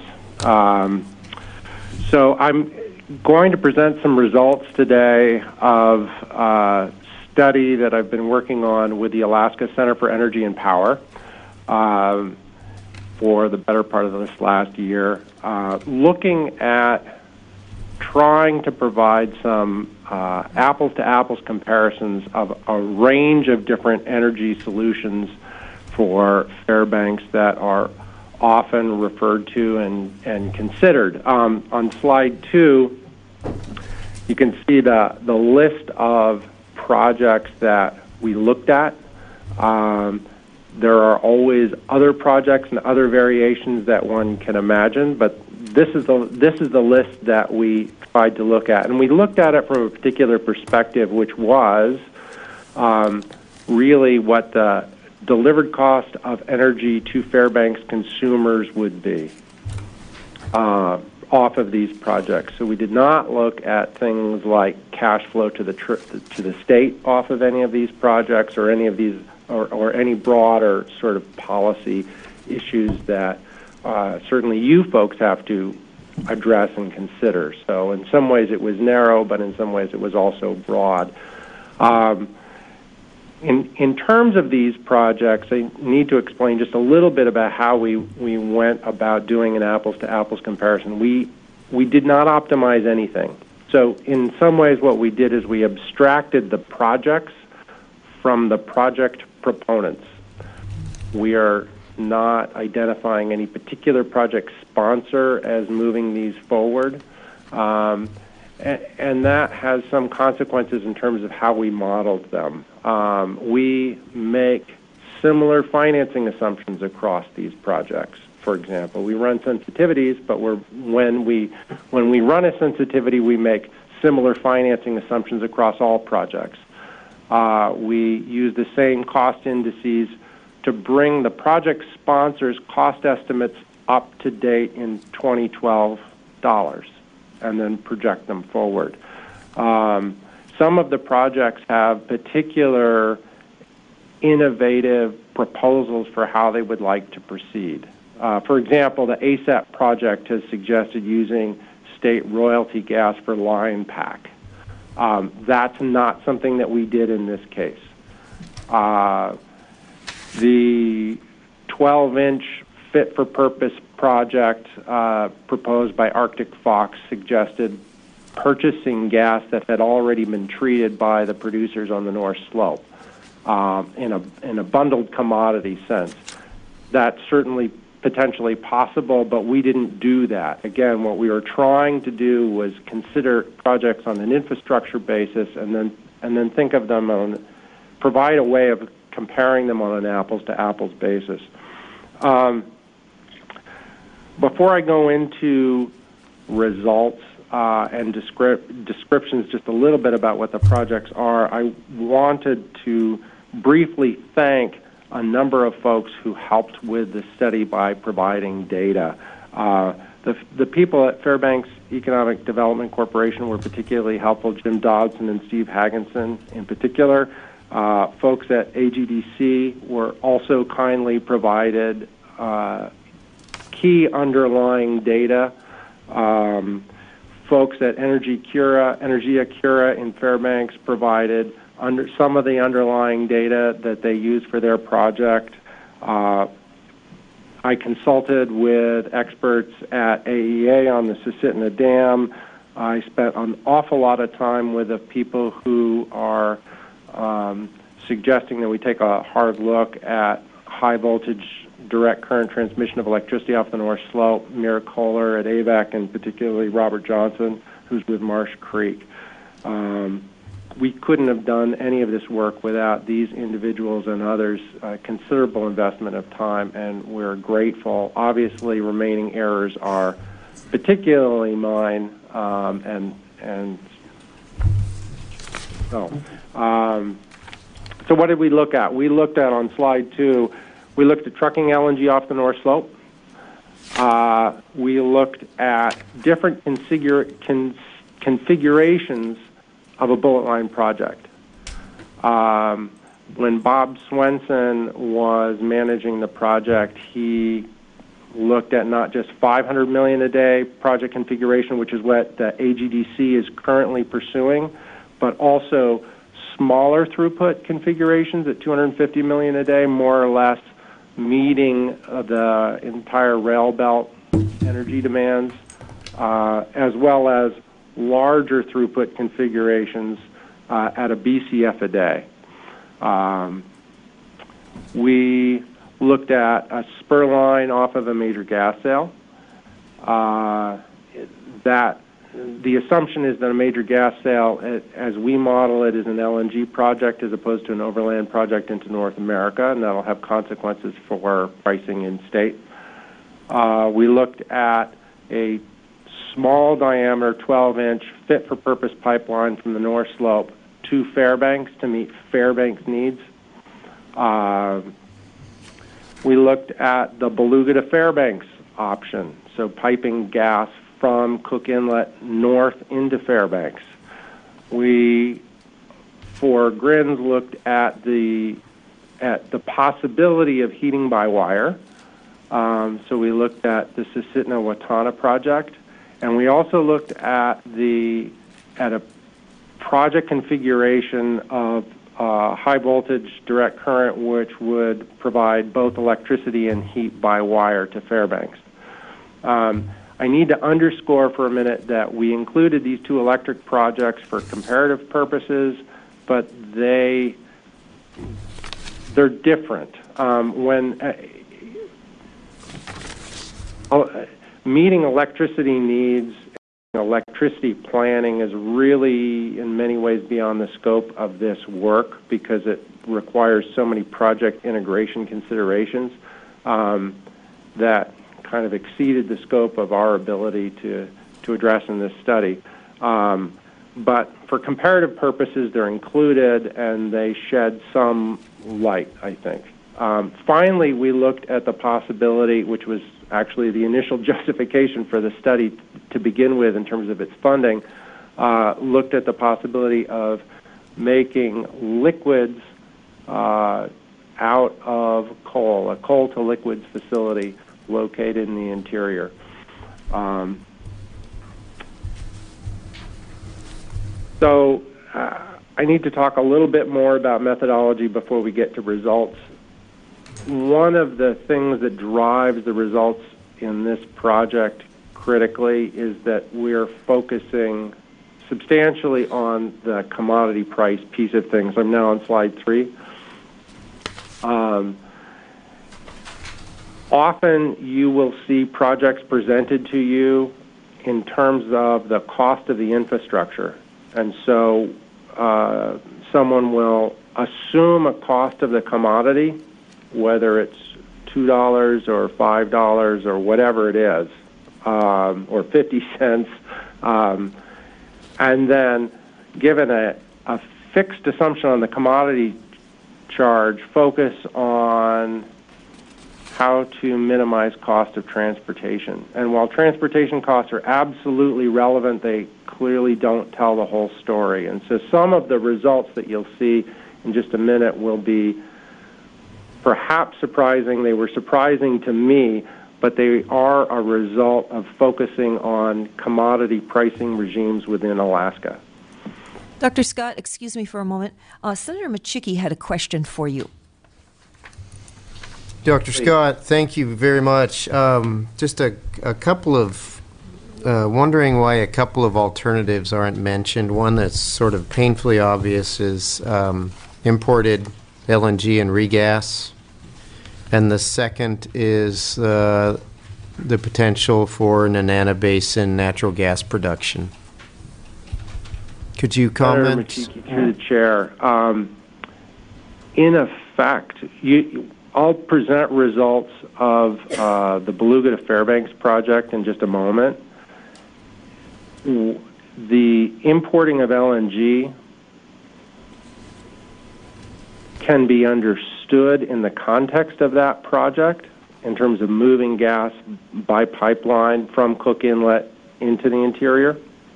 G: So I'm going to present some results today of a study that I've been working on with the Alaska Center for Energy and Power for the better part of this last year, looking at trying to provide some apples-to-apples comparisons of a range of different energy solutions for Fairbanks that are often referred to and considered. On slide 2, you can see the list of projects that we looked at. There are always other projects and other variations that one can imagine, but this is the list that we tried to look at, and we looked at it from a particular perspective, which was really what the delivered cost of energy to Fairbanks consumers would be off of these projects. So we did not look at things like cash flow to the state off of any of these projects or any of these or any broader sort of policy issues that certainly you folks have to address and consider. So in some ways it was narrow, but in some ways it was also broad. In terms of these projects, I need to explain just a little bit about how we went about doing an apples-to-apples comparison. We did not optimize anything. So in some ways what we did is we abstracted the projects from the project proponents. We are not identifying any particular project sponsor as moving these forward. And that has some consequences in terms of how we modeled them. We make similar financing assumptions across these projects. For example, we run sensitivities, but when we run a sensitivity, we make similar financing assumptions across all projects. We use the same cost indices to bring the project sponsors' cost estimates up to date in 2012 dollars, and then project them forward. Some of the projects have particular innovative proposals for how they would like to proceed. For example, the ASAP project has suggested using state royalty gas for line pack. That's not something that we did in this case. The 12-inch fit-for-purpose project proposed by Arctic Fox suggested purchasing gas that had already been treated by the producers on the North Slope in a bundled commodity sense. That's certainly potentially possible, but we didn't do that. Again, what we were trying to do was consider projects on an infrastructure basis and then think of them provide a way of comparing them on an apples-to-apples basis. Before I go into results and descriptions, just a little bit about what the projects are, I wanted to briefly thank a number of folks who helped with the study by providing data. The people at Fairbanks Economic Development Corporation were particularly helpful, Jim Dodson and Steve Hagginson in particular. Folks at AGDC were also kindly provided key underlying data. Folks at Energia Cura in Fairbanks provided some of the underlying data that they use for their project. I consulted with experts at AEA on the Susitna Dam. I spent an awful lot of time with the people who are suggesting that we take a hard look at high voltage direct current transmission of electricity off the North Slope, Mira Kohler at AVAC, and particularly Robert Johnson, who's with Marsh Creek. we couldn't have done any of this work without these individuals and others' considerable investment of time, and we're grateful. Obviously, remaining errors are particularly mine, so what did we look at? We looked at, on slide 2, we looked at trucking LNG off the North Slope. We looked at different configurations of a bullet line project. When Bob Swenson was managing the project, he looked at not just 500 million a day project configuration, which is what the AGDC is currently pursuing, but also smaller throughput configurations at 250 million a day, more or less meeting the entire rail belt energy demands, as well as larger throughput configurations at a BCF a day. We looked at a spur line off of a major gas sale. That the assumption is that a major gas sale, as we model it, is an LNG project as opposed to an overland project into North America, and that'll have consequences for pricing in state. We looked at a small diameter, 12-inch, fit-for-purpose pipeline from the North Slope to Fairbanks to meet Fairbanks needs. We looked at the Beluga to Fairbanks option, so piping gas from Cook Inlet north into Fairbanks. We, for Grins, looked at the possibility of heating by wire. So we looked at the Susitna-Watana project, and we also looked at a project configuration of high voltage direct current, which would provide both electricity and heat by wire to Fairbanks. I need to underscore for a minute that we included these two electric projects for comparative purposes, but they're different. Meeting electricity needs, electricity planning is really in many ways beyond the scope of this work because it requires so many project integration considerations that kind of exceeded the scope of our ability to address in this study. But for comparative purposes, they're included and they shed some light, I think. Finally, we looked at the possibility, which was actually the initial justification for the study to begin with in terms of its funding, looked at the possibility of making liquids out of coal, a coal to liquids facility located in the interior. So I need to talk a little bit more about methodology before we get to results. One of the things that drives the results in this project critically is that we're focusing substantially on the commodity price piece of things. I'm now on slide 3. Often you will see projects presented to you in terms of the cost of the infrastructure. And so someone will assume a cost of the commodity, whether it's $2 or $5 or whatever it is, or 50 cents, and then given a fixed assumption on the commodity charge, focus on how to minimize cost of transportation. And while transportation costs are absolutely relevant, they clearly don't tell the whole story. And so some of the results that you'll see in just a minute will be perhaps surprising. They were surprising to me, but they are a result of focusing on commodity pricing regimes within Alaska.
A: Dr. Scott, excuse me for a moment. Senator Machicki had a question for you.
E: Dr. Scott, thank you very much. Just a couple of, wondering why a couple of alternatives aren't mentioned. One that's sort of painfully obvious is imported LNG and regas. And the second is the potential for Nenana Basin natural gas production. Could you
G: Senator
E: comment?
G: Machiki, through the chair. In effect, I'll present results of the Beluga to Fairbanks project in just a moment. The importing of LNG can be understood in the context of that project in terms of moving gas by pipeline from Cook Inlet into the interior.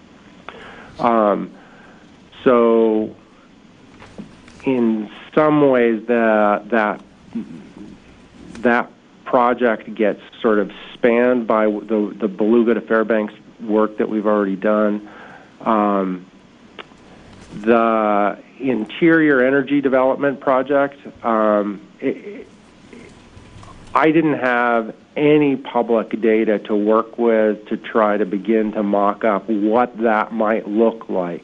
G: So in some ways that project gets sort of spanned by the Beluga to Fairbanks work that we've already done. The Interior Energy Development Project, I didn't have any public data to work with to try to begin to mock up what that might look like.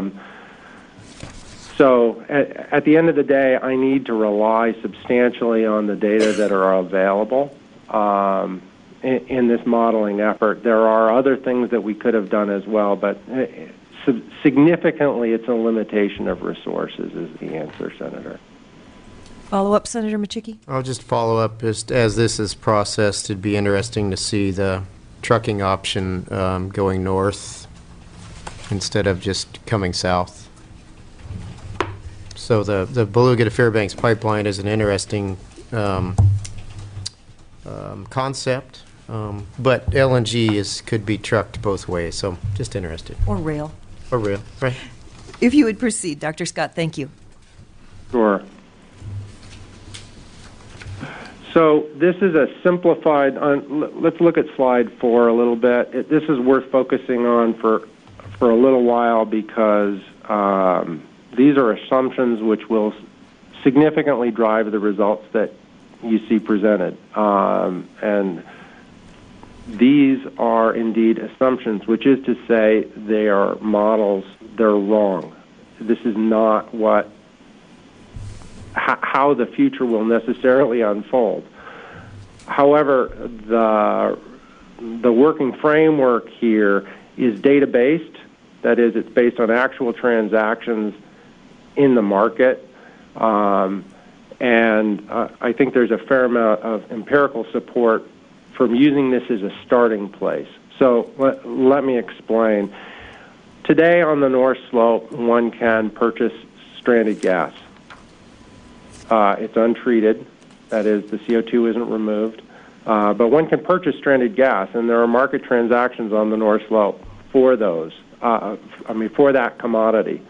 G: So at the end of the day, I need to rely substantially on the data that are available in this modeling effort. There are other things that we could have done as well, but significantly it's a limitation of resources is the answer, Senator.
A: Follow up, Senator Machiki?
E: I'll just follow up. Just as this is processed, it'd be interesting to see the trucking option going north instead of just coming south. So the Beluga to Fairbanks pipeline is an interesting concept, but LNG could be trucked both ways, so just interested.
A: Or rail.
E: Or rail, right.
A: If you would proceed, Dr. Scott, thank you.
G: Sure. So this is a simplified, let's look at slide 4 a little bit. This is worth focusing on for a little while because these are assumptions which will significantly drive the results that you see presented. And these are indeed assumptions, which is to say they are models, they're wrong. This is not how the future will necessarily unfold. However, the working framework here is data-based. That is, it's based on actual transactions in the market. And I think there's a fair amount of empirical support from using this as a starting place. So let me explain. Today on the North Slope, one can purchase stranded gas. It's untreated. That is, the CO2 isn't removed. But one can purchase stranded gas, and there are market transactions on the North Slope for those, for that commodity.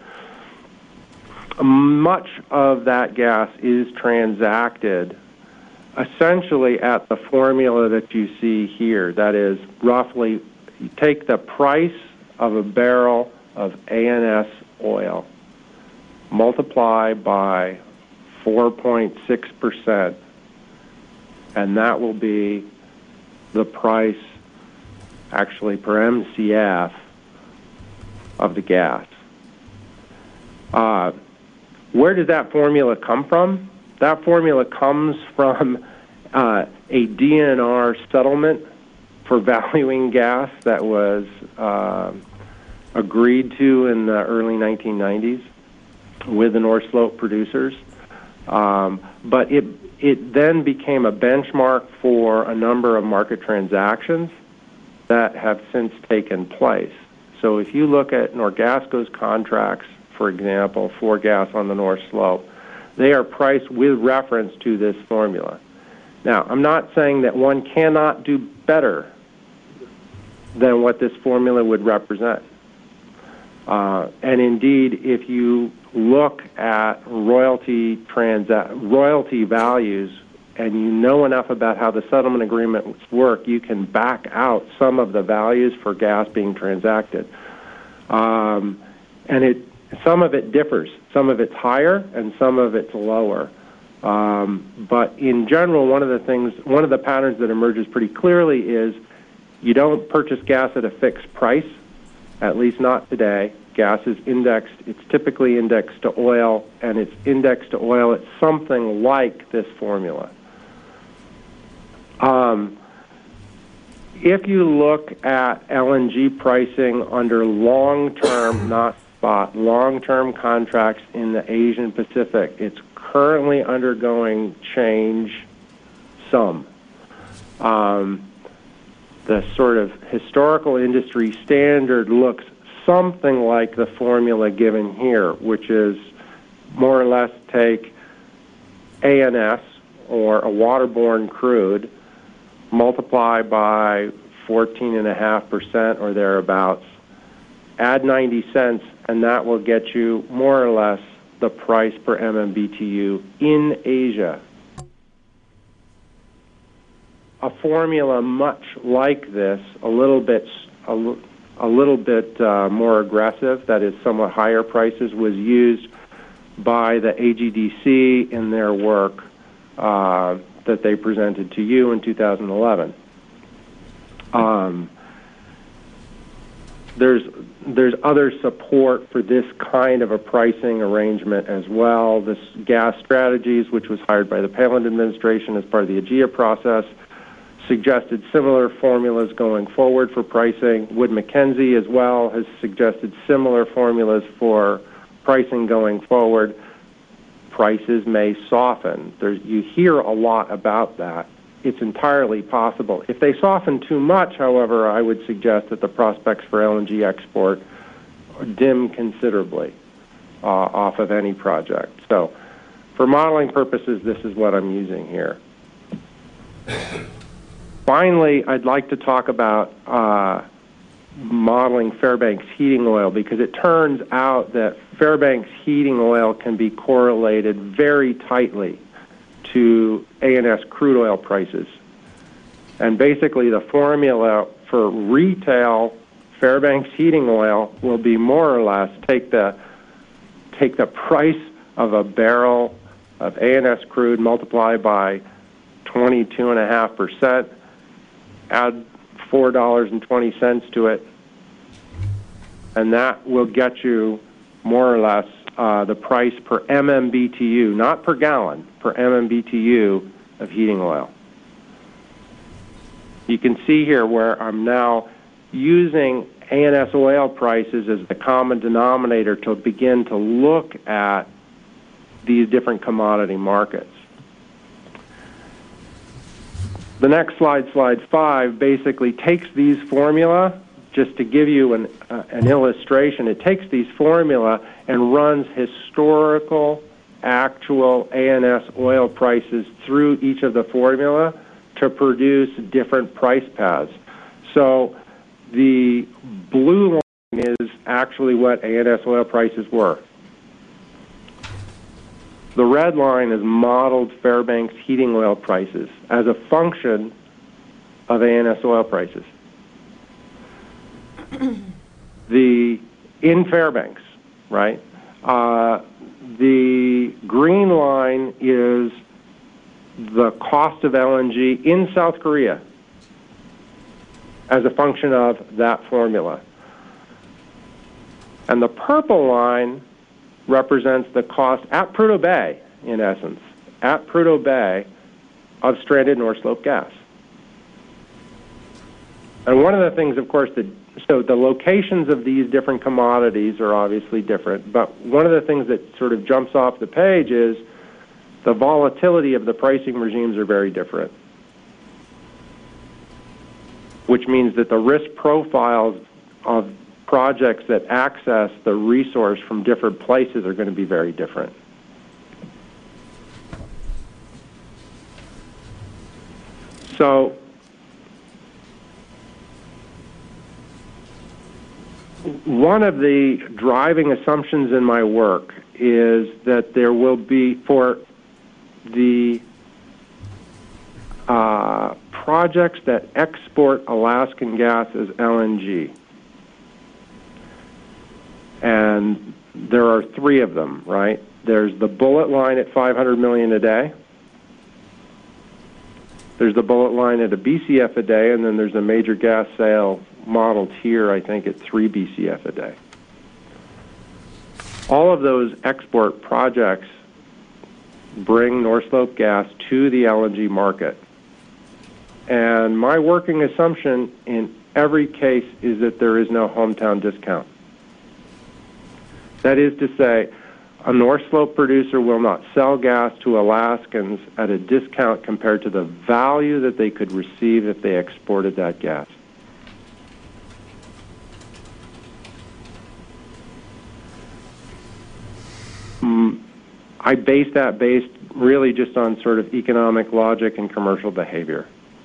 G: Much of that gas is transacted essentially at the formula that you see here. That is, roughly, you take the price of a barrel of ANS oil, multiply by 4.6%, and that will be the price, actually, per MCF of the gas. Where does that formula come from? That formula comes from a DNR settlement for valuing gas that was agreed to in the early 1990s with the North Slope producers. But it then became a benchmark for a number of market transactions that have since taken place. So if you look at Norgasco's contracts, for example, for gas on the North Slope, they are priced with reference to this formula. Now, I'm not saying that one cannot do better than what this formula would represent. And indeed, if you look at royalty values and you know enough about how the settlement agreements work, you can back out some of the values for gas being transacted. And some of it differs. Some of it's higher and some of it's lower. But in general, one of the patterns that emerges pretty clearly is you don't purchase gas at a fixed price, at least not today. Gas is indexed. It's typically indexed to oil, and it's indexed to oil at something like this formula. If you look at LNG pricing under long-term, not bought long-term contracts in the Asian Pacific. It's currently undergoing change some. The sort of historical industry standard looks something like the formula given here, which is more or less take ANS, or a waterborne crude, multiply by 14.5% or thereabouts, add 90 cents, and that will get you more or less the price per MMBTU in Asia. A formula much like this, a little bit more aggressive, that is somewhat higher prices, was used by the AGDC in their work that they presented to you in 2011. There's other support for this kind of a pricing arrangement as well. This Gas Strategies, which was hired by the Palin administration as part of the AGEA process, suggested similar formulas going forward for pricing. Wood Mackenzie as well has suggested similar formulas for pricing going forward. Prices may soften. You hear a lot about that. It's entirely possible. If they soften too much, however, I would suggest that the prospects for LNG export dim considerably off of any project. So for modeling purposes, this is what I'm using here. Finally, I'd like to talk about modeling Fairbanks heating oil, because it turns out that Fairbanks heating oil can be correlated very tightly to ANS crude oil prices. And basically the formula for retail Fairbanks heating oil will be more or less take the price of a barrel of ANS crude, multiply by 22.5%, add $4.20 to it, and that will get you more or less the price per MMBTU, not per gallon, per MMBTU of heating oil. You can see here where I'm now using ANS oil prices as the common denominator to begin to look at these different commodity markets. The next slide, slide 5, basically takes these formula, just to give you an illustration, it takes these formula and runs historical, actual ANS oil prices through each of the formula to produce different price paths. So the blue line is actually what ANS oil prices were. The red line is modeled Fairbanks heating oil prices as a function of ANS oil prices. In Fairbanks, right? The green line is the cost of LNG in South Korea as a function of that formula. And the purple line represents the cost at Prudhoe Bay, in essence, at Prudhoe Bay of stranded North Slope gas. And one of the things, of course, so the locations of these different commodities are obviously different, but one of the things that sort of jumps off the page is the volatility of the pricing regimes are very different, which means that the risk profiles of projects that access the resource from different places are going to be very different. So one of the driving assumptions in my work is that there will be, for the projects that export Alaskan gas as LNG, and there are 3 of them, right? There's the bullet line at 500 million a day. There's the bullet line at a BCF a day, and then there's a major gas sale modeled here, I think, at 3 BCF a day. All of those export projects bring North Slope gas to the LNG market. And my working assumption in every case is that there is no hometown discount. That is to say, a North Slope producer will not sell gas to Alaskans at a discount compared to the value that they could receive if they exported that gas. I base that based really just on sort of economic logic and commercial behavior.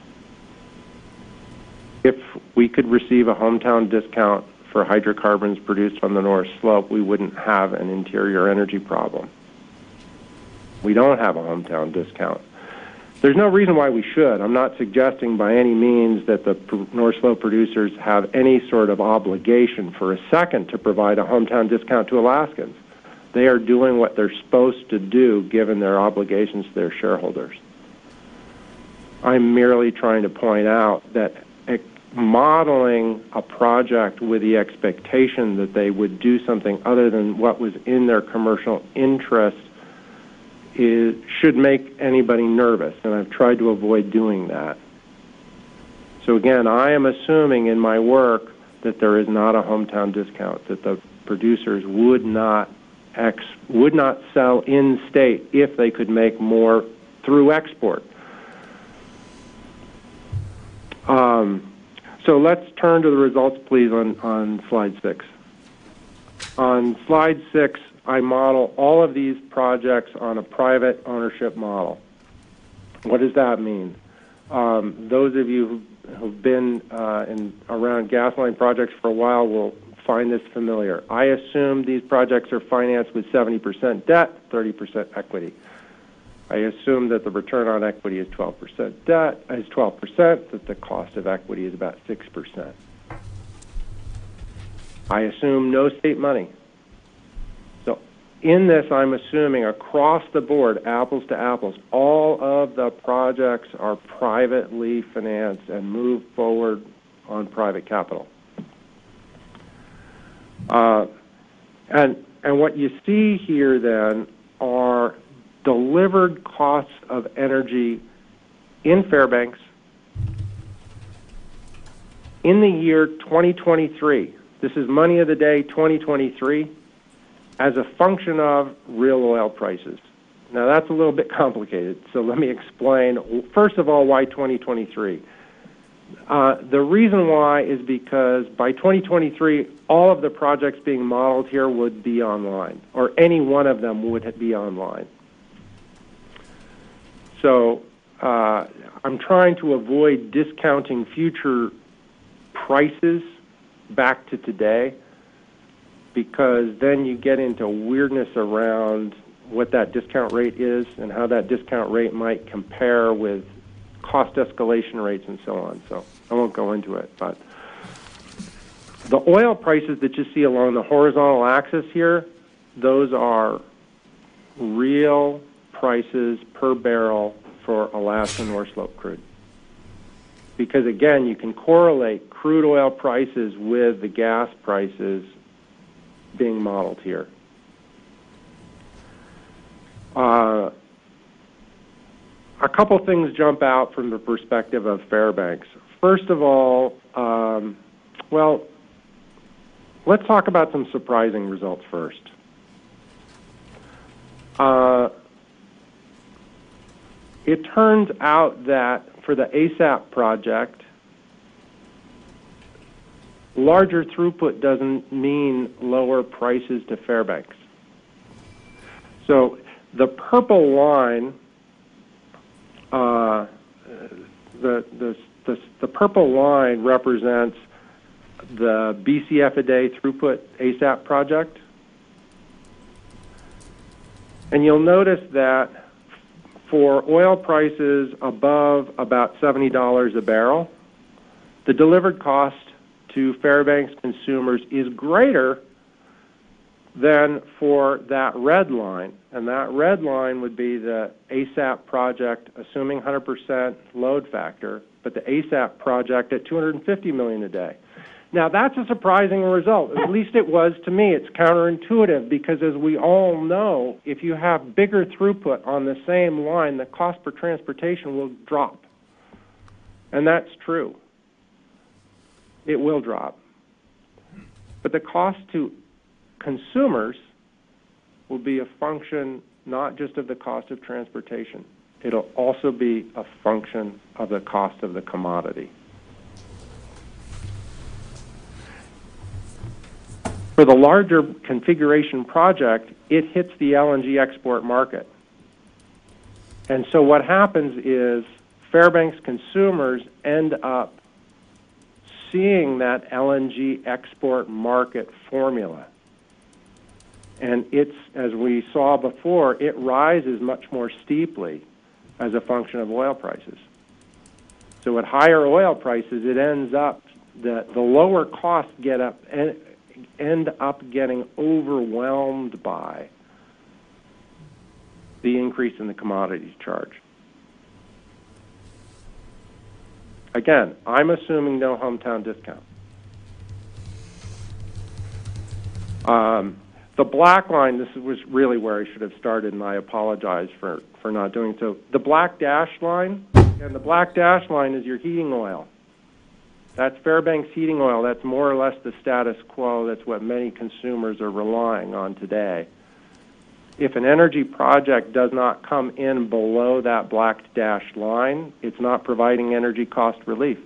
G: If we could receive a hometown discount for hydrocarbons produced on the North Slope, we wouldn't have an interior energy problem. We don't have a hometown discount. There's no reason why we should. I'm not suggesting by any means that the North Slope producers have any sort of obligation for a second to provide a hometown discount to Alaskans. They are doing what they're supposed to do given their obligations to their shareholders. I'm merely trying to point out that modeling a project with the expectation that they would do something other than what was in their commercial interest should make anybody nervous, and I've tried to avoid doing that. So again, I am assuming in my work that there is not a hometown discount, that the producers would not sell in state if they could make more through export. So let's turn to the results, please, on slide 6. On slide 6, I model all of these projects on a private ownership model. What does that mean? Those of you who've been around gas line projects for a while will find this familiar. I assume these projects are financed with 70% debt, 30% equity. I assume that the return on equity is 12%, that the cost of equity is about 6%. I assume no state money. So in this, I'm assuming across the board, apples to apples, all of the projects are privately financed and move forward on private capital. And what you see here then are delivered costs of energy in Fairbanks in the year 2023. This is money of the day 2023 as a function of real oil prices. Now that's a little bit complicated, so let me explain. First of all, why 2023? The reason why is because by 2023, all of the projects being modeled here would be online, or any one of them would be online. So I'm trying to avoid discounting future prices back to today, because then you get into weirdness around what that discount rate is and how that discount rate might compare with cost escalation rates and so on. So I won't go into it, but the oil prices that you see along the horizontal axis here, those are real prices per barrel for Alaska North Slope crude. Because again, you can correlate crude oil prices with the gas prices being modeled here. A couple things jump out from the perspective of Fairbanks. First of all, well, let's talk about some surprising results first. It turns out that for the ASAP project, larger throughput doesn't mean lower prices to Fairbanks. So the purple line, the purple line represents the BCF a day throughput ASAP project. And you'll notice that for oil prices above about $70 a barrel, the delivered cost to Fairbanks consumers is greater than for that red line. And that red line would be the ASAP project, assuming 100% load factor, but the ASAP project at 250 million a day. Now, that's a surprising result. At least it was to me. It's counterintuitive because, as we all know, if you have bigger throughput on the same line, the cost per transportation will drop. And that's true. It will drop. But the cost to consumers will be a function not just of the cost of transportation. It'll also be a function of the cost of the commodity. For the larger configuration project, it hits the LNG export market. And so what happens is Fairbanks consumers end up seeing that LNG export market formula. And it's, as we saw before, it rises much more steeply as a function of oil prices. So at higher oil prices, it ends up that the lower costs end up getting overwhelmed by the increase in the commodities charge. Again, I'm assuming no hometown discount. The black line, this was really where I should have started, and I apologize for not doing so. The black dashed line, and the black dashed line is your heating oil. That's Fairbanks heating oil. That's more or less the status quo. That's what many consumers are relying on today. If an energy project does not come in below that black dashed line, it's not providing energy cost relief.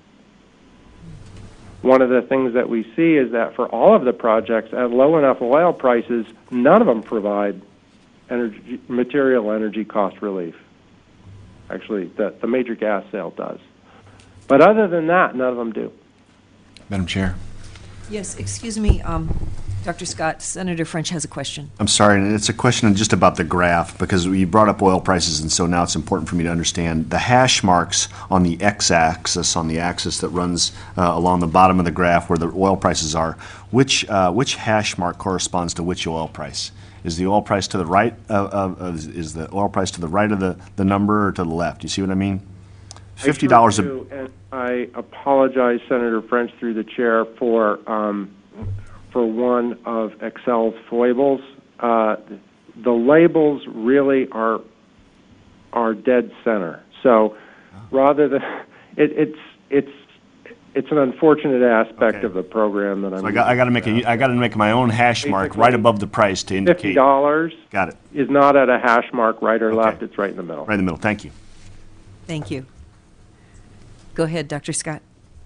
G: One of the things that we see is that for all of the projects at low enough oil prices, none of them provide material energy cost relief. Actually, the major gas sale does. But other than that, none of them do.
B: Madam Chair.
A: Yes, excuse me, Dr. Scott, Senator French has a question.
B: I'm sorry, and it's a question just about the graph, because you brought up oil prices, and so now it's important for me to understand the hash marks on the x-axis, on the axis that runs along the bottom of the graph where the oil prices are. Which hash mark corresponds to which oil price? Is the oil price to the right is the oil price to the right of the number or to the left? You see what I mean? $50
G: a. And I apologize, Senator French, through the chair, for one of Excel's foibles. The labels really are dead center. So rather than it's an unfortunate aspect of the program that I'm.
B: So I got to make my own hash mark right above the price to indicate.
G: $50.
B: Got it.
G: Is not at a hash mark right or left. It's right in the middle.
B: Right in the middle. Thank you.
A: Thank you. Go ahead, Dr. Scott.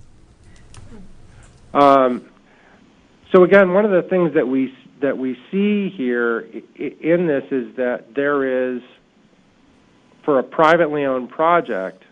G: So again, one of the things that we see here in this is that there is, for a privately owned project,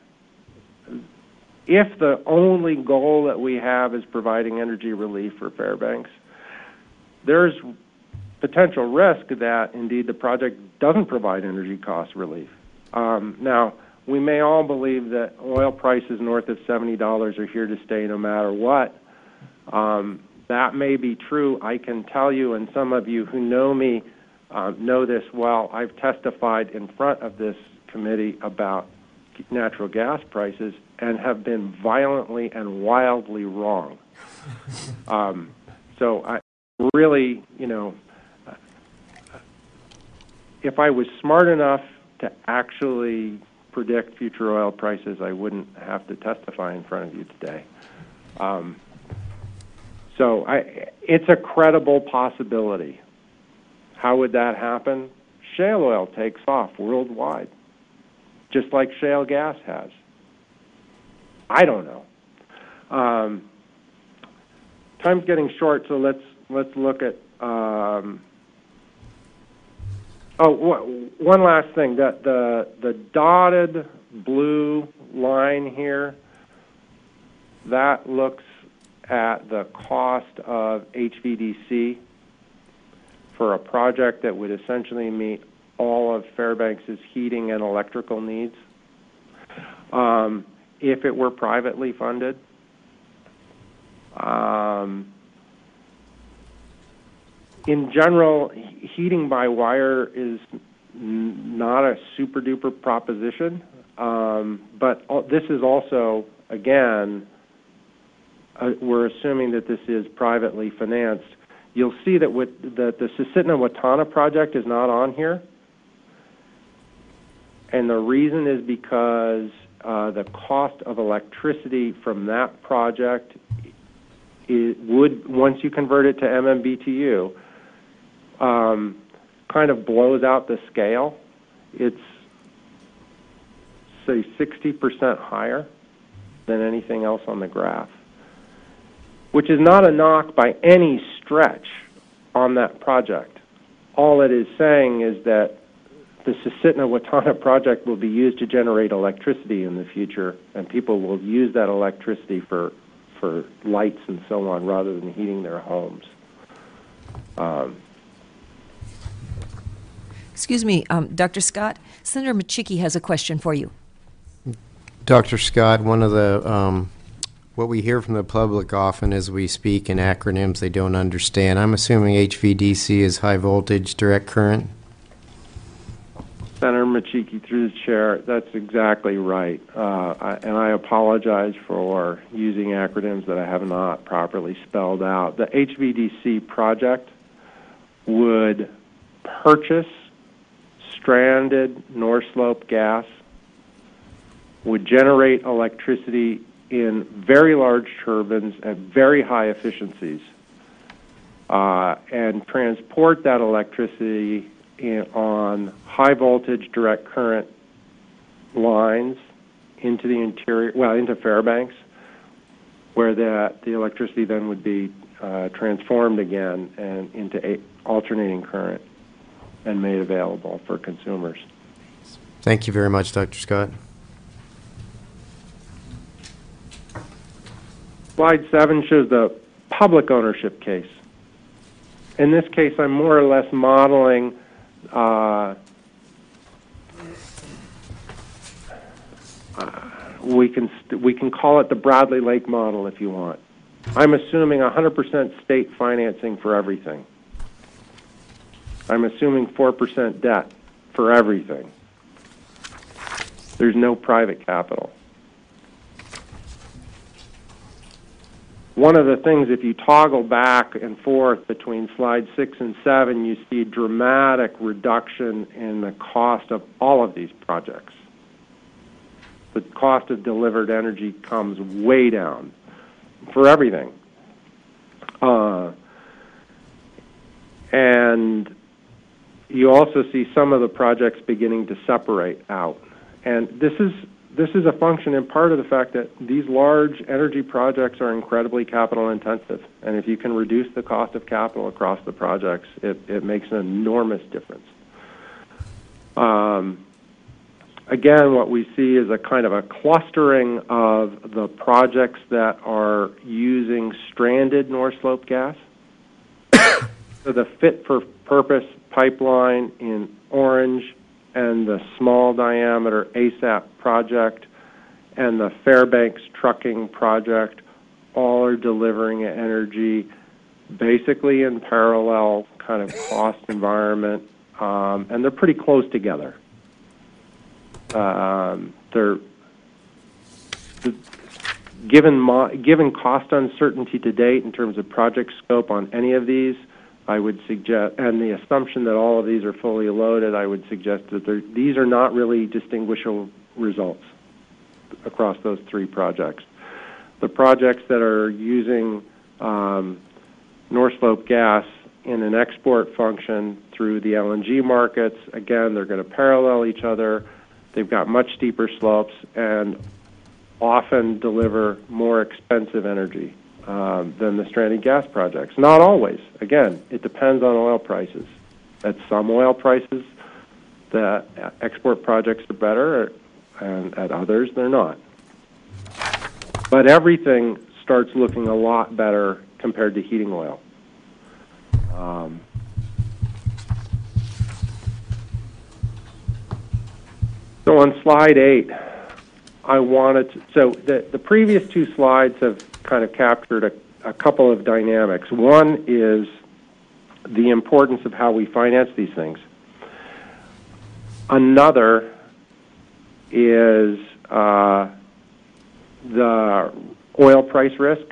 G: if the only goal that we have is providing energy relief for Fairbanks, there's potential risk that indeed the project doesn't provide energy cost relief. Now, we may all believe that oil prices north of $70 are here to stay no matter what. That may be true. I can tell you, and some of you who know me know this well, I've testified in front of this committee about natural gas prices and have been violently and wildly wrong. So I really, if I was smart enough to actually predict future oil prices, I wouldn't have to testify in front of you today. So it's a credible possibility. How would that happen? Shale oil takes off worldwide, just like shale gas has. I don't know. Time's getting short, so let's look at. One last thing. The dotted blue line here, that looks at the cost of HVDC for a project that would essentially meet all of Fairbanks' heating and electrical needs. If it were privately funded, in general, heating by wire is not a super-duper proposition, but this is also, again, we're assuming that this is privately financed. You'll see that the Susitna-Watana project is not on here, and the reason is because the cost of electricity from that project would, once you convert it to MMBTU, kind of blows out the scale. It's, say, 60% higher than anything else on the graph, which is not a knock by any stretch on that project. All it is saying is that the Susitna-Watana project will be used to generate electricity in the future, and people will use that electricity for lights and so on rather than heating their homes.
A: Excuse me, Dr. Scott, Senator Machicki has a question for you.
E: Dr. Scott, one of the, what we hear from the public often is we speak in acronyms they don't understand. I'm assuming HVDC is high voltage direct current?
G: Senator Machicki, through the chair, that's exactly right. And I apologize for using acronyms that I have not properly spelled out. The HVDC project would purchase stranded North Slope gas, would generate electricity in very large turbines at very high efficiencies, and transport that electricity on high voltage direct current lines into the interior, well, into Fairbanks, where the electricity then would be transformed again and into alternating current and made available for consumers.
E: Thank you very much, Dr. Scott.
G: Slide 7 shows the public ownership case. In this case, I'm more or less modeling we can call it the Bradley Lake model if you want. I'm assuming 100% state financing for everything. I'm assuming 4% debt for everything. There's no private capital. One of the things, if you toggle back and forth between slide 6 and 7, you see dramatic reduction in the cost of all of these projects. The cost of delivered energy comes way down for everything. And you also see some of the projects beginning to separate out. And this is a function in part of the fact that these large energy projects are incredibly capital intensive. And if you can reduce the cost of capital across the projects, it makes an enormous difference. Again, what we see is a kind of a clustering of the projects that are using stranded North Slope gas. So the fit-for-purpose pipeline in orange and the small diameter ASAP project and the Fairbanks trucking project all are delivering energy basically in parallel kind of cost environment, and they're pretty close together. Given cost uncertainty to date in terms of project scope on any of these, I would suggest, and the assumption that all of these are fully loaded, I would suggest that these are not really distinguishable results across those three projects. The projects that are using North Slope gas in an export function through the LNG markets, again, they're going to parallel each other. They've got much steeper slopes and often deliver more expensive energy than the stranded gas projects. Not always. Again, it depends on oil prices. At some oil prices, the export projects are better, and at others, they're not. But everything starts looking a lot better compared to heating oil. So on slide 8, I wanted to, so the previous two slides have kind of captured a couple of dynamics. One is the importance of how we finance these things. Another is the oil price risk.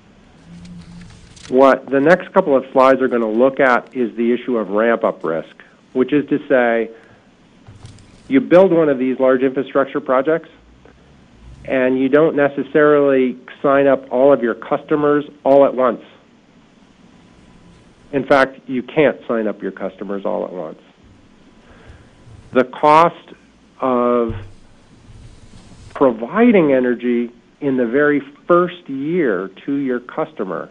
G: What the next couple of slides are going to look at is the issue of ramp-up risk, which is to say, you build one of these large infrastructure projects, and you don't necessarily sign up all of your customers all at once. In fact, you can't sign up your customers all at once. The cost of providing energy in the very first year to your customer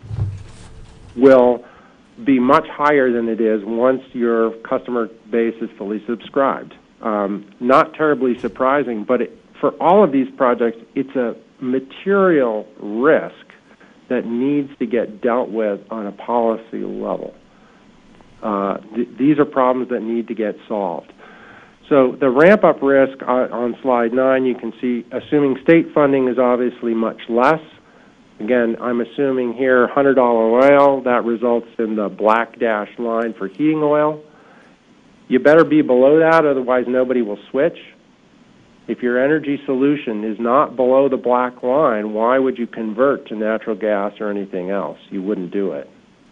G: will be much higher than it is once your customer base is fully subscribed. Not terribly surprising, but for all of these projects, it's a material risk that needs to get dealt with on a policy level. These are problems that need to get solved. So the ramp-up risk on slide 9, you can see, assuming state funding is obviously much less. Again, I'm assuming here $100 oil, that results in the black dashed line for heating oil. You better be below that, otherwise nobody will switch. If your energy solution is not below the black line, why would you convert to natural gas or anything else? You wouldn't do it.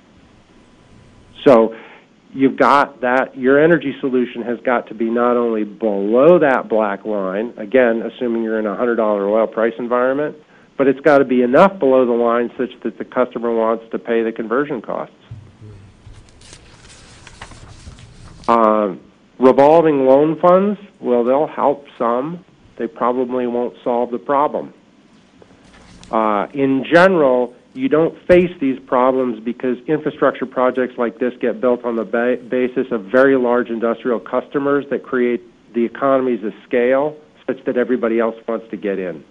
G: So you've got that, your energy solution has got to be not only below that black line, again, assuming you're in a $100 oil price environment, but it's got to be enough below the line such that the customer wants to pay the conversion costs. Revolving loan funds, well, they'll help some. They probably won't solve the problem. In general, you don't face these problems because infrastructure projects like this get built on the basis of very large industrial customers that create the economies of scale such that everybody else wants to get in.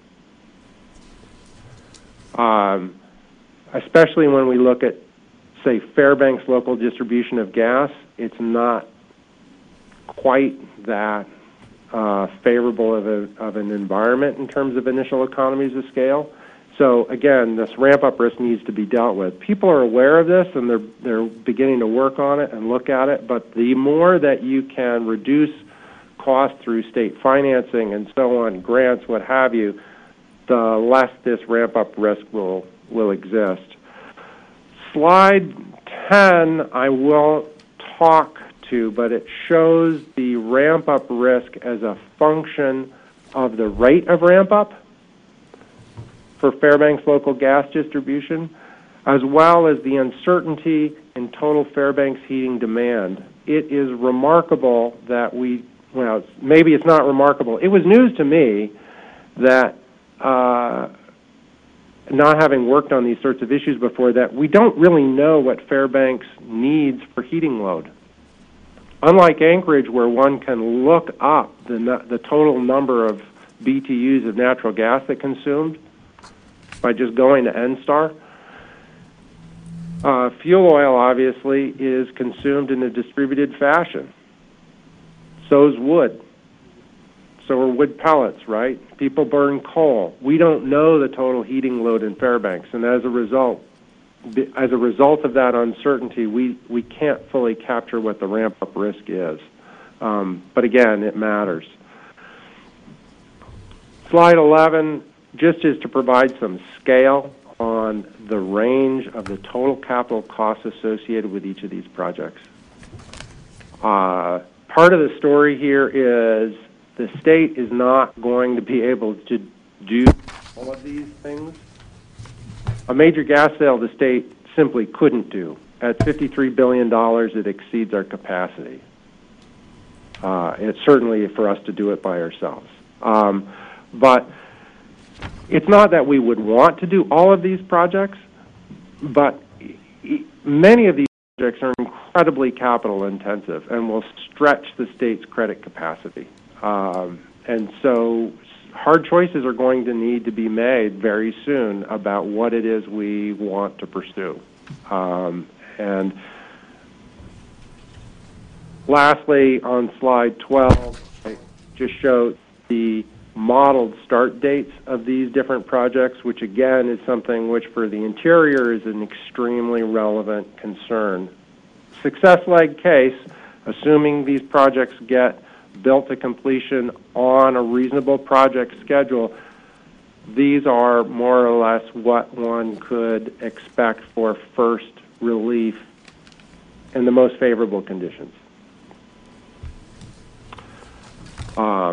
G: Especially when we look at, say, Fairbanks local distribution of gas, it's not quite that favorable of an environment in terms of initial economies of scale. So again, this ramp-up risk needs to be dealt with. People are aware of this, and they're beginning to work on it and look at it, but the more that you can reduce costs through state financing and so on, grants, what have you, the less this ramp-up risk will exist. Slide 10 I won't talk to, but it shows the ramp-up risk as a function of the rate of ramp-up for Fairbanks local gas distribution, as well as the uncertainty in total Fairbanks heating demand. It is remarkable that well, maybe it's not remarkable. It was news to me that, not having worked on these sorts of issues before, that we don't really know what Fairbanks needs for heating load. Unlike Anchorage, where one can look up the total number of BTUs of natural gas that consumed by just going to NSTAR, fuel oil obviously is consumed in a distributed fashion. So is wood. So are wood pellets, right? People burn coal. We don't know the total heating load in Fairbanks, and as a result of that uncertainty, we can't fully capture what the ramp-up risk is. But again, it matters. Slide 11 just is to provide some scale on the range of the total capital costs associated with each of these projects. Part of the story here is the state is not going to be able to do all of these things. A major gas sale the state simply couldn't do. At $53 billion, it exceeds our capacity. It's certainly for us to do it by ourselves. But it's not that we would want to do all of these projects, but many of these projects are incredibly capital intensive and will stretch the state's credit capacity. And so hard choices are going to need to be made very soon about what it is we want to pursue. And lastly, on slide 12, I just showed the modeled start dates of these different projects, which again is something which for the interior is an extremely relevant concern. Success leg case, assuming these projects get built to completion on a reasonable project schedule, these are more or less what one could expect for first relief in the most favorable conditions.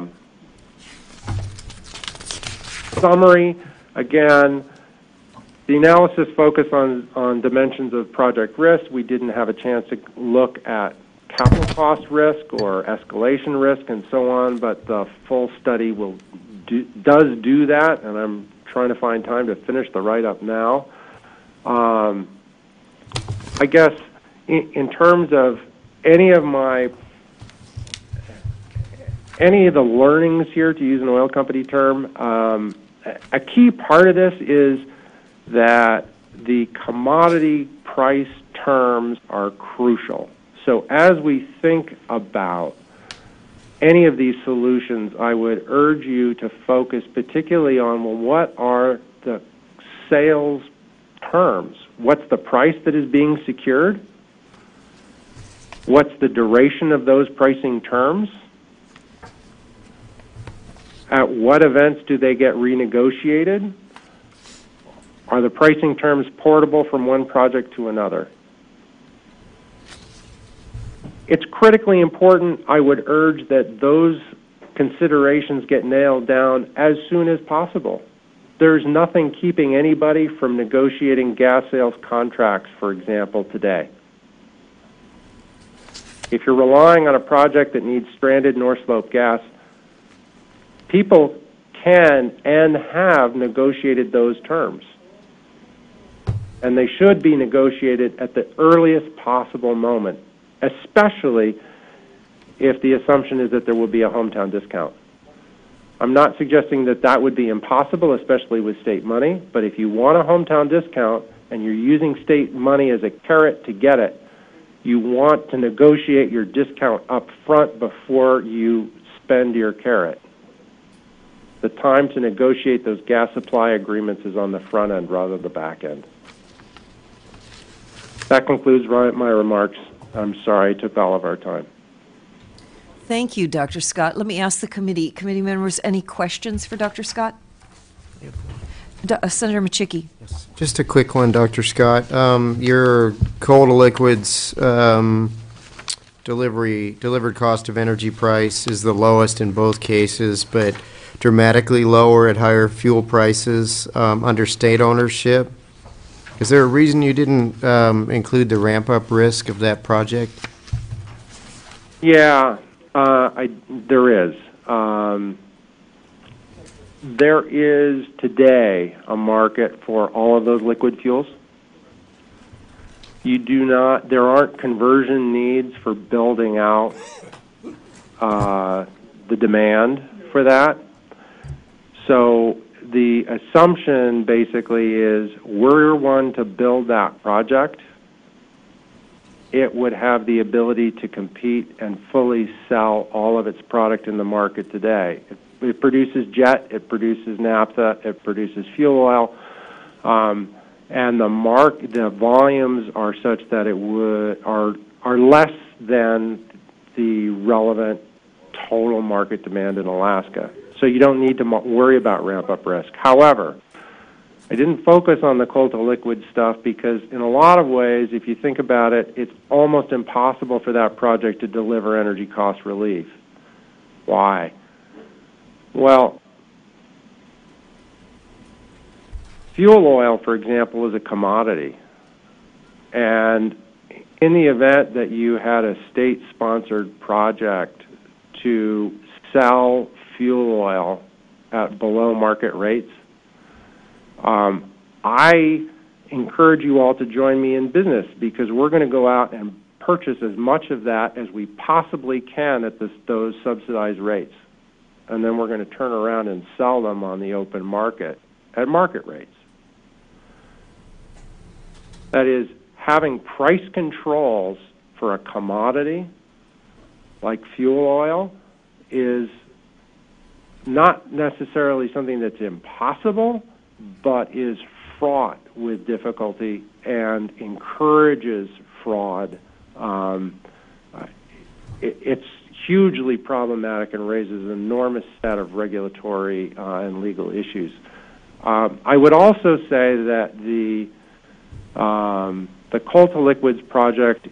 G: Summary, again, The analysis focused on dimensions of project risk. We didn't have a chance to look at capital cost risk or escalation risk and so on, but the full study does do that, and I'm trying to find time to finish the write-up now. I guess in terms of any of the learnings here, to use an oil company term, a key part of this is that the commodity price terms are crucial. So as we think about any of these solutions, I would urge you to focus particularly on, well, what are the sales terms? What's the price that is being secured? What's the duration of those pricing terms? At what events do they get renegotiated? Are the pricing terms portable from one project to another? It's critically important, I would urge, that those considerations get nailed down as soon as possible. There's nothing keeping anybody from negotiating gas sales contracts, for example, today. If you're relying on a project that needs stranded North Slope gas, people can and have negotiated those terms. And they should be negotiated at the earliest possible moment, especially if the assumption is that there will be a hometown discount. I'm not suggesting that that would be impossible, especially with state money, but if you want a hometown discount and you're using state money as a carrot to get it, you want to negotiate your discount up front before you spend your carrot. The time to negotiate those gas supply agreements is on the front end rather than the back end. That concludes my remarks. I'm sorry I took all of our time.
A: Thank you, Dr. Scott. Let me ask the committee members, any questions for Dr. Scott? Senator Machicki.
E: Just a quick one, Dr. Scott. Your coal to liquids delivered cost of energy price is the lowest in both cases, but dramatically lower at higher fuel prices under state ownership. Is there a reason you didn't include the ramp-up risk of that project?
G: Yeah, there is. There is today a market for all of those liquid fuels. There aren't conversion needs for building out the demand for that. So the assumption basically is we're one to build that project. It would have the ability to compete and fully sell all of its product in the market today. It produces jet, it produces naphtha, it produces fuel oil, and the volumes are such that are less than the relevant total market demand in Alaska. So you don't need to worry about ramp-up risk. However, I didn't focus on the coal to liquid stuff because in a lot of ways, if you think about it, it's almost impossible for that project to deliver energy cost relief. Why? Well, fuel oil, for example, is a commodity. And in the event that you had a state-sponsored project to sell fuel oil at below market rates, I encourage you all to join me in business because we're going to go out and purchase as much of that as we possibly can at those subsidized rates. And then we're going to turn around and sell them on the open market at market rates. That is, having price controls for a commodity like fuel oil is not necessarily something that's impossible, but is fraught with difficulty and encourages fraud. It's hugely problematic and raises an enormous set of regulatory and legal issues. I would also say that the coal to liquids project,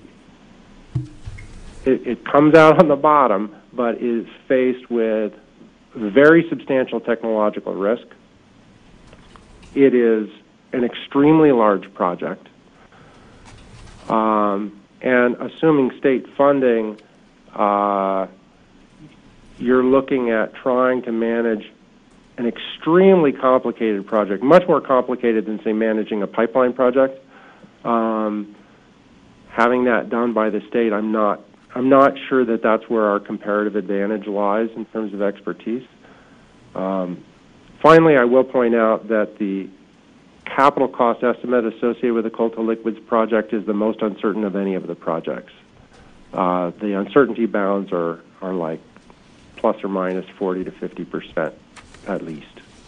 G: it comes out on the bottom, but is faced with very substantial technological risk. It is an extremely large project. And assuming state funding, you're looking at trying to manage an extremely complicated project, much more complicated than, say, managing a pipeline project. Having that done by the state, I'm not sure that that's where our comparative advantage lies in terms of expertise. Finally, I will point out that the capital cost estimate associated with the coal to liquids project is the most uncertain of any of the projects. The uncertainty bounds are like plus or minus 40 to 50% at least.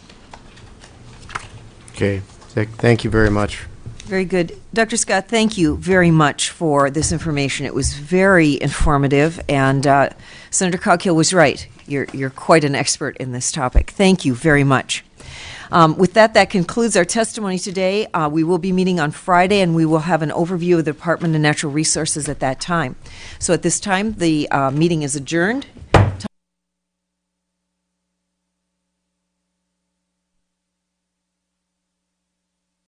E: Okay, thank you very much.
A: Very good. Dr. Scott, thank you very much for this information. It was very informative, and Senator Coghill was right. You're quite an expert in this topic. Thank you very much. With that concludes our testimony today. We will be meeting on Friday, and we will have an overview of the Department of Natural Resources at that time. So at this time, the meeting is adjourned,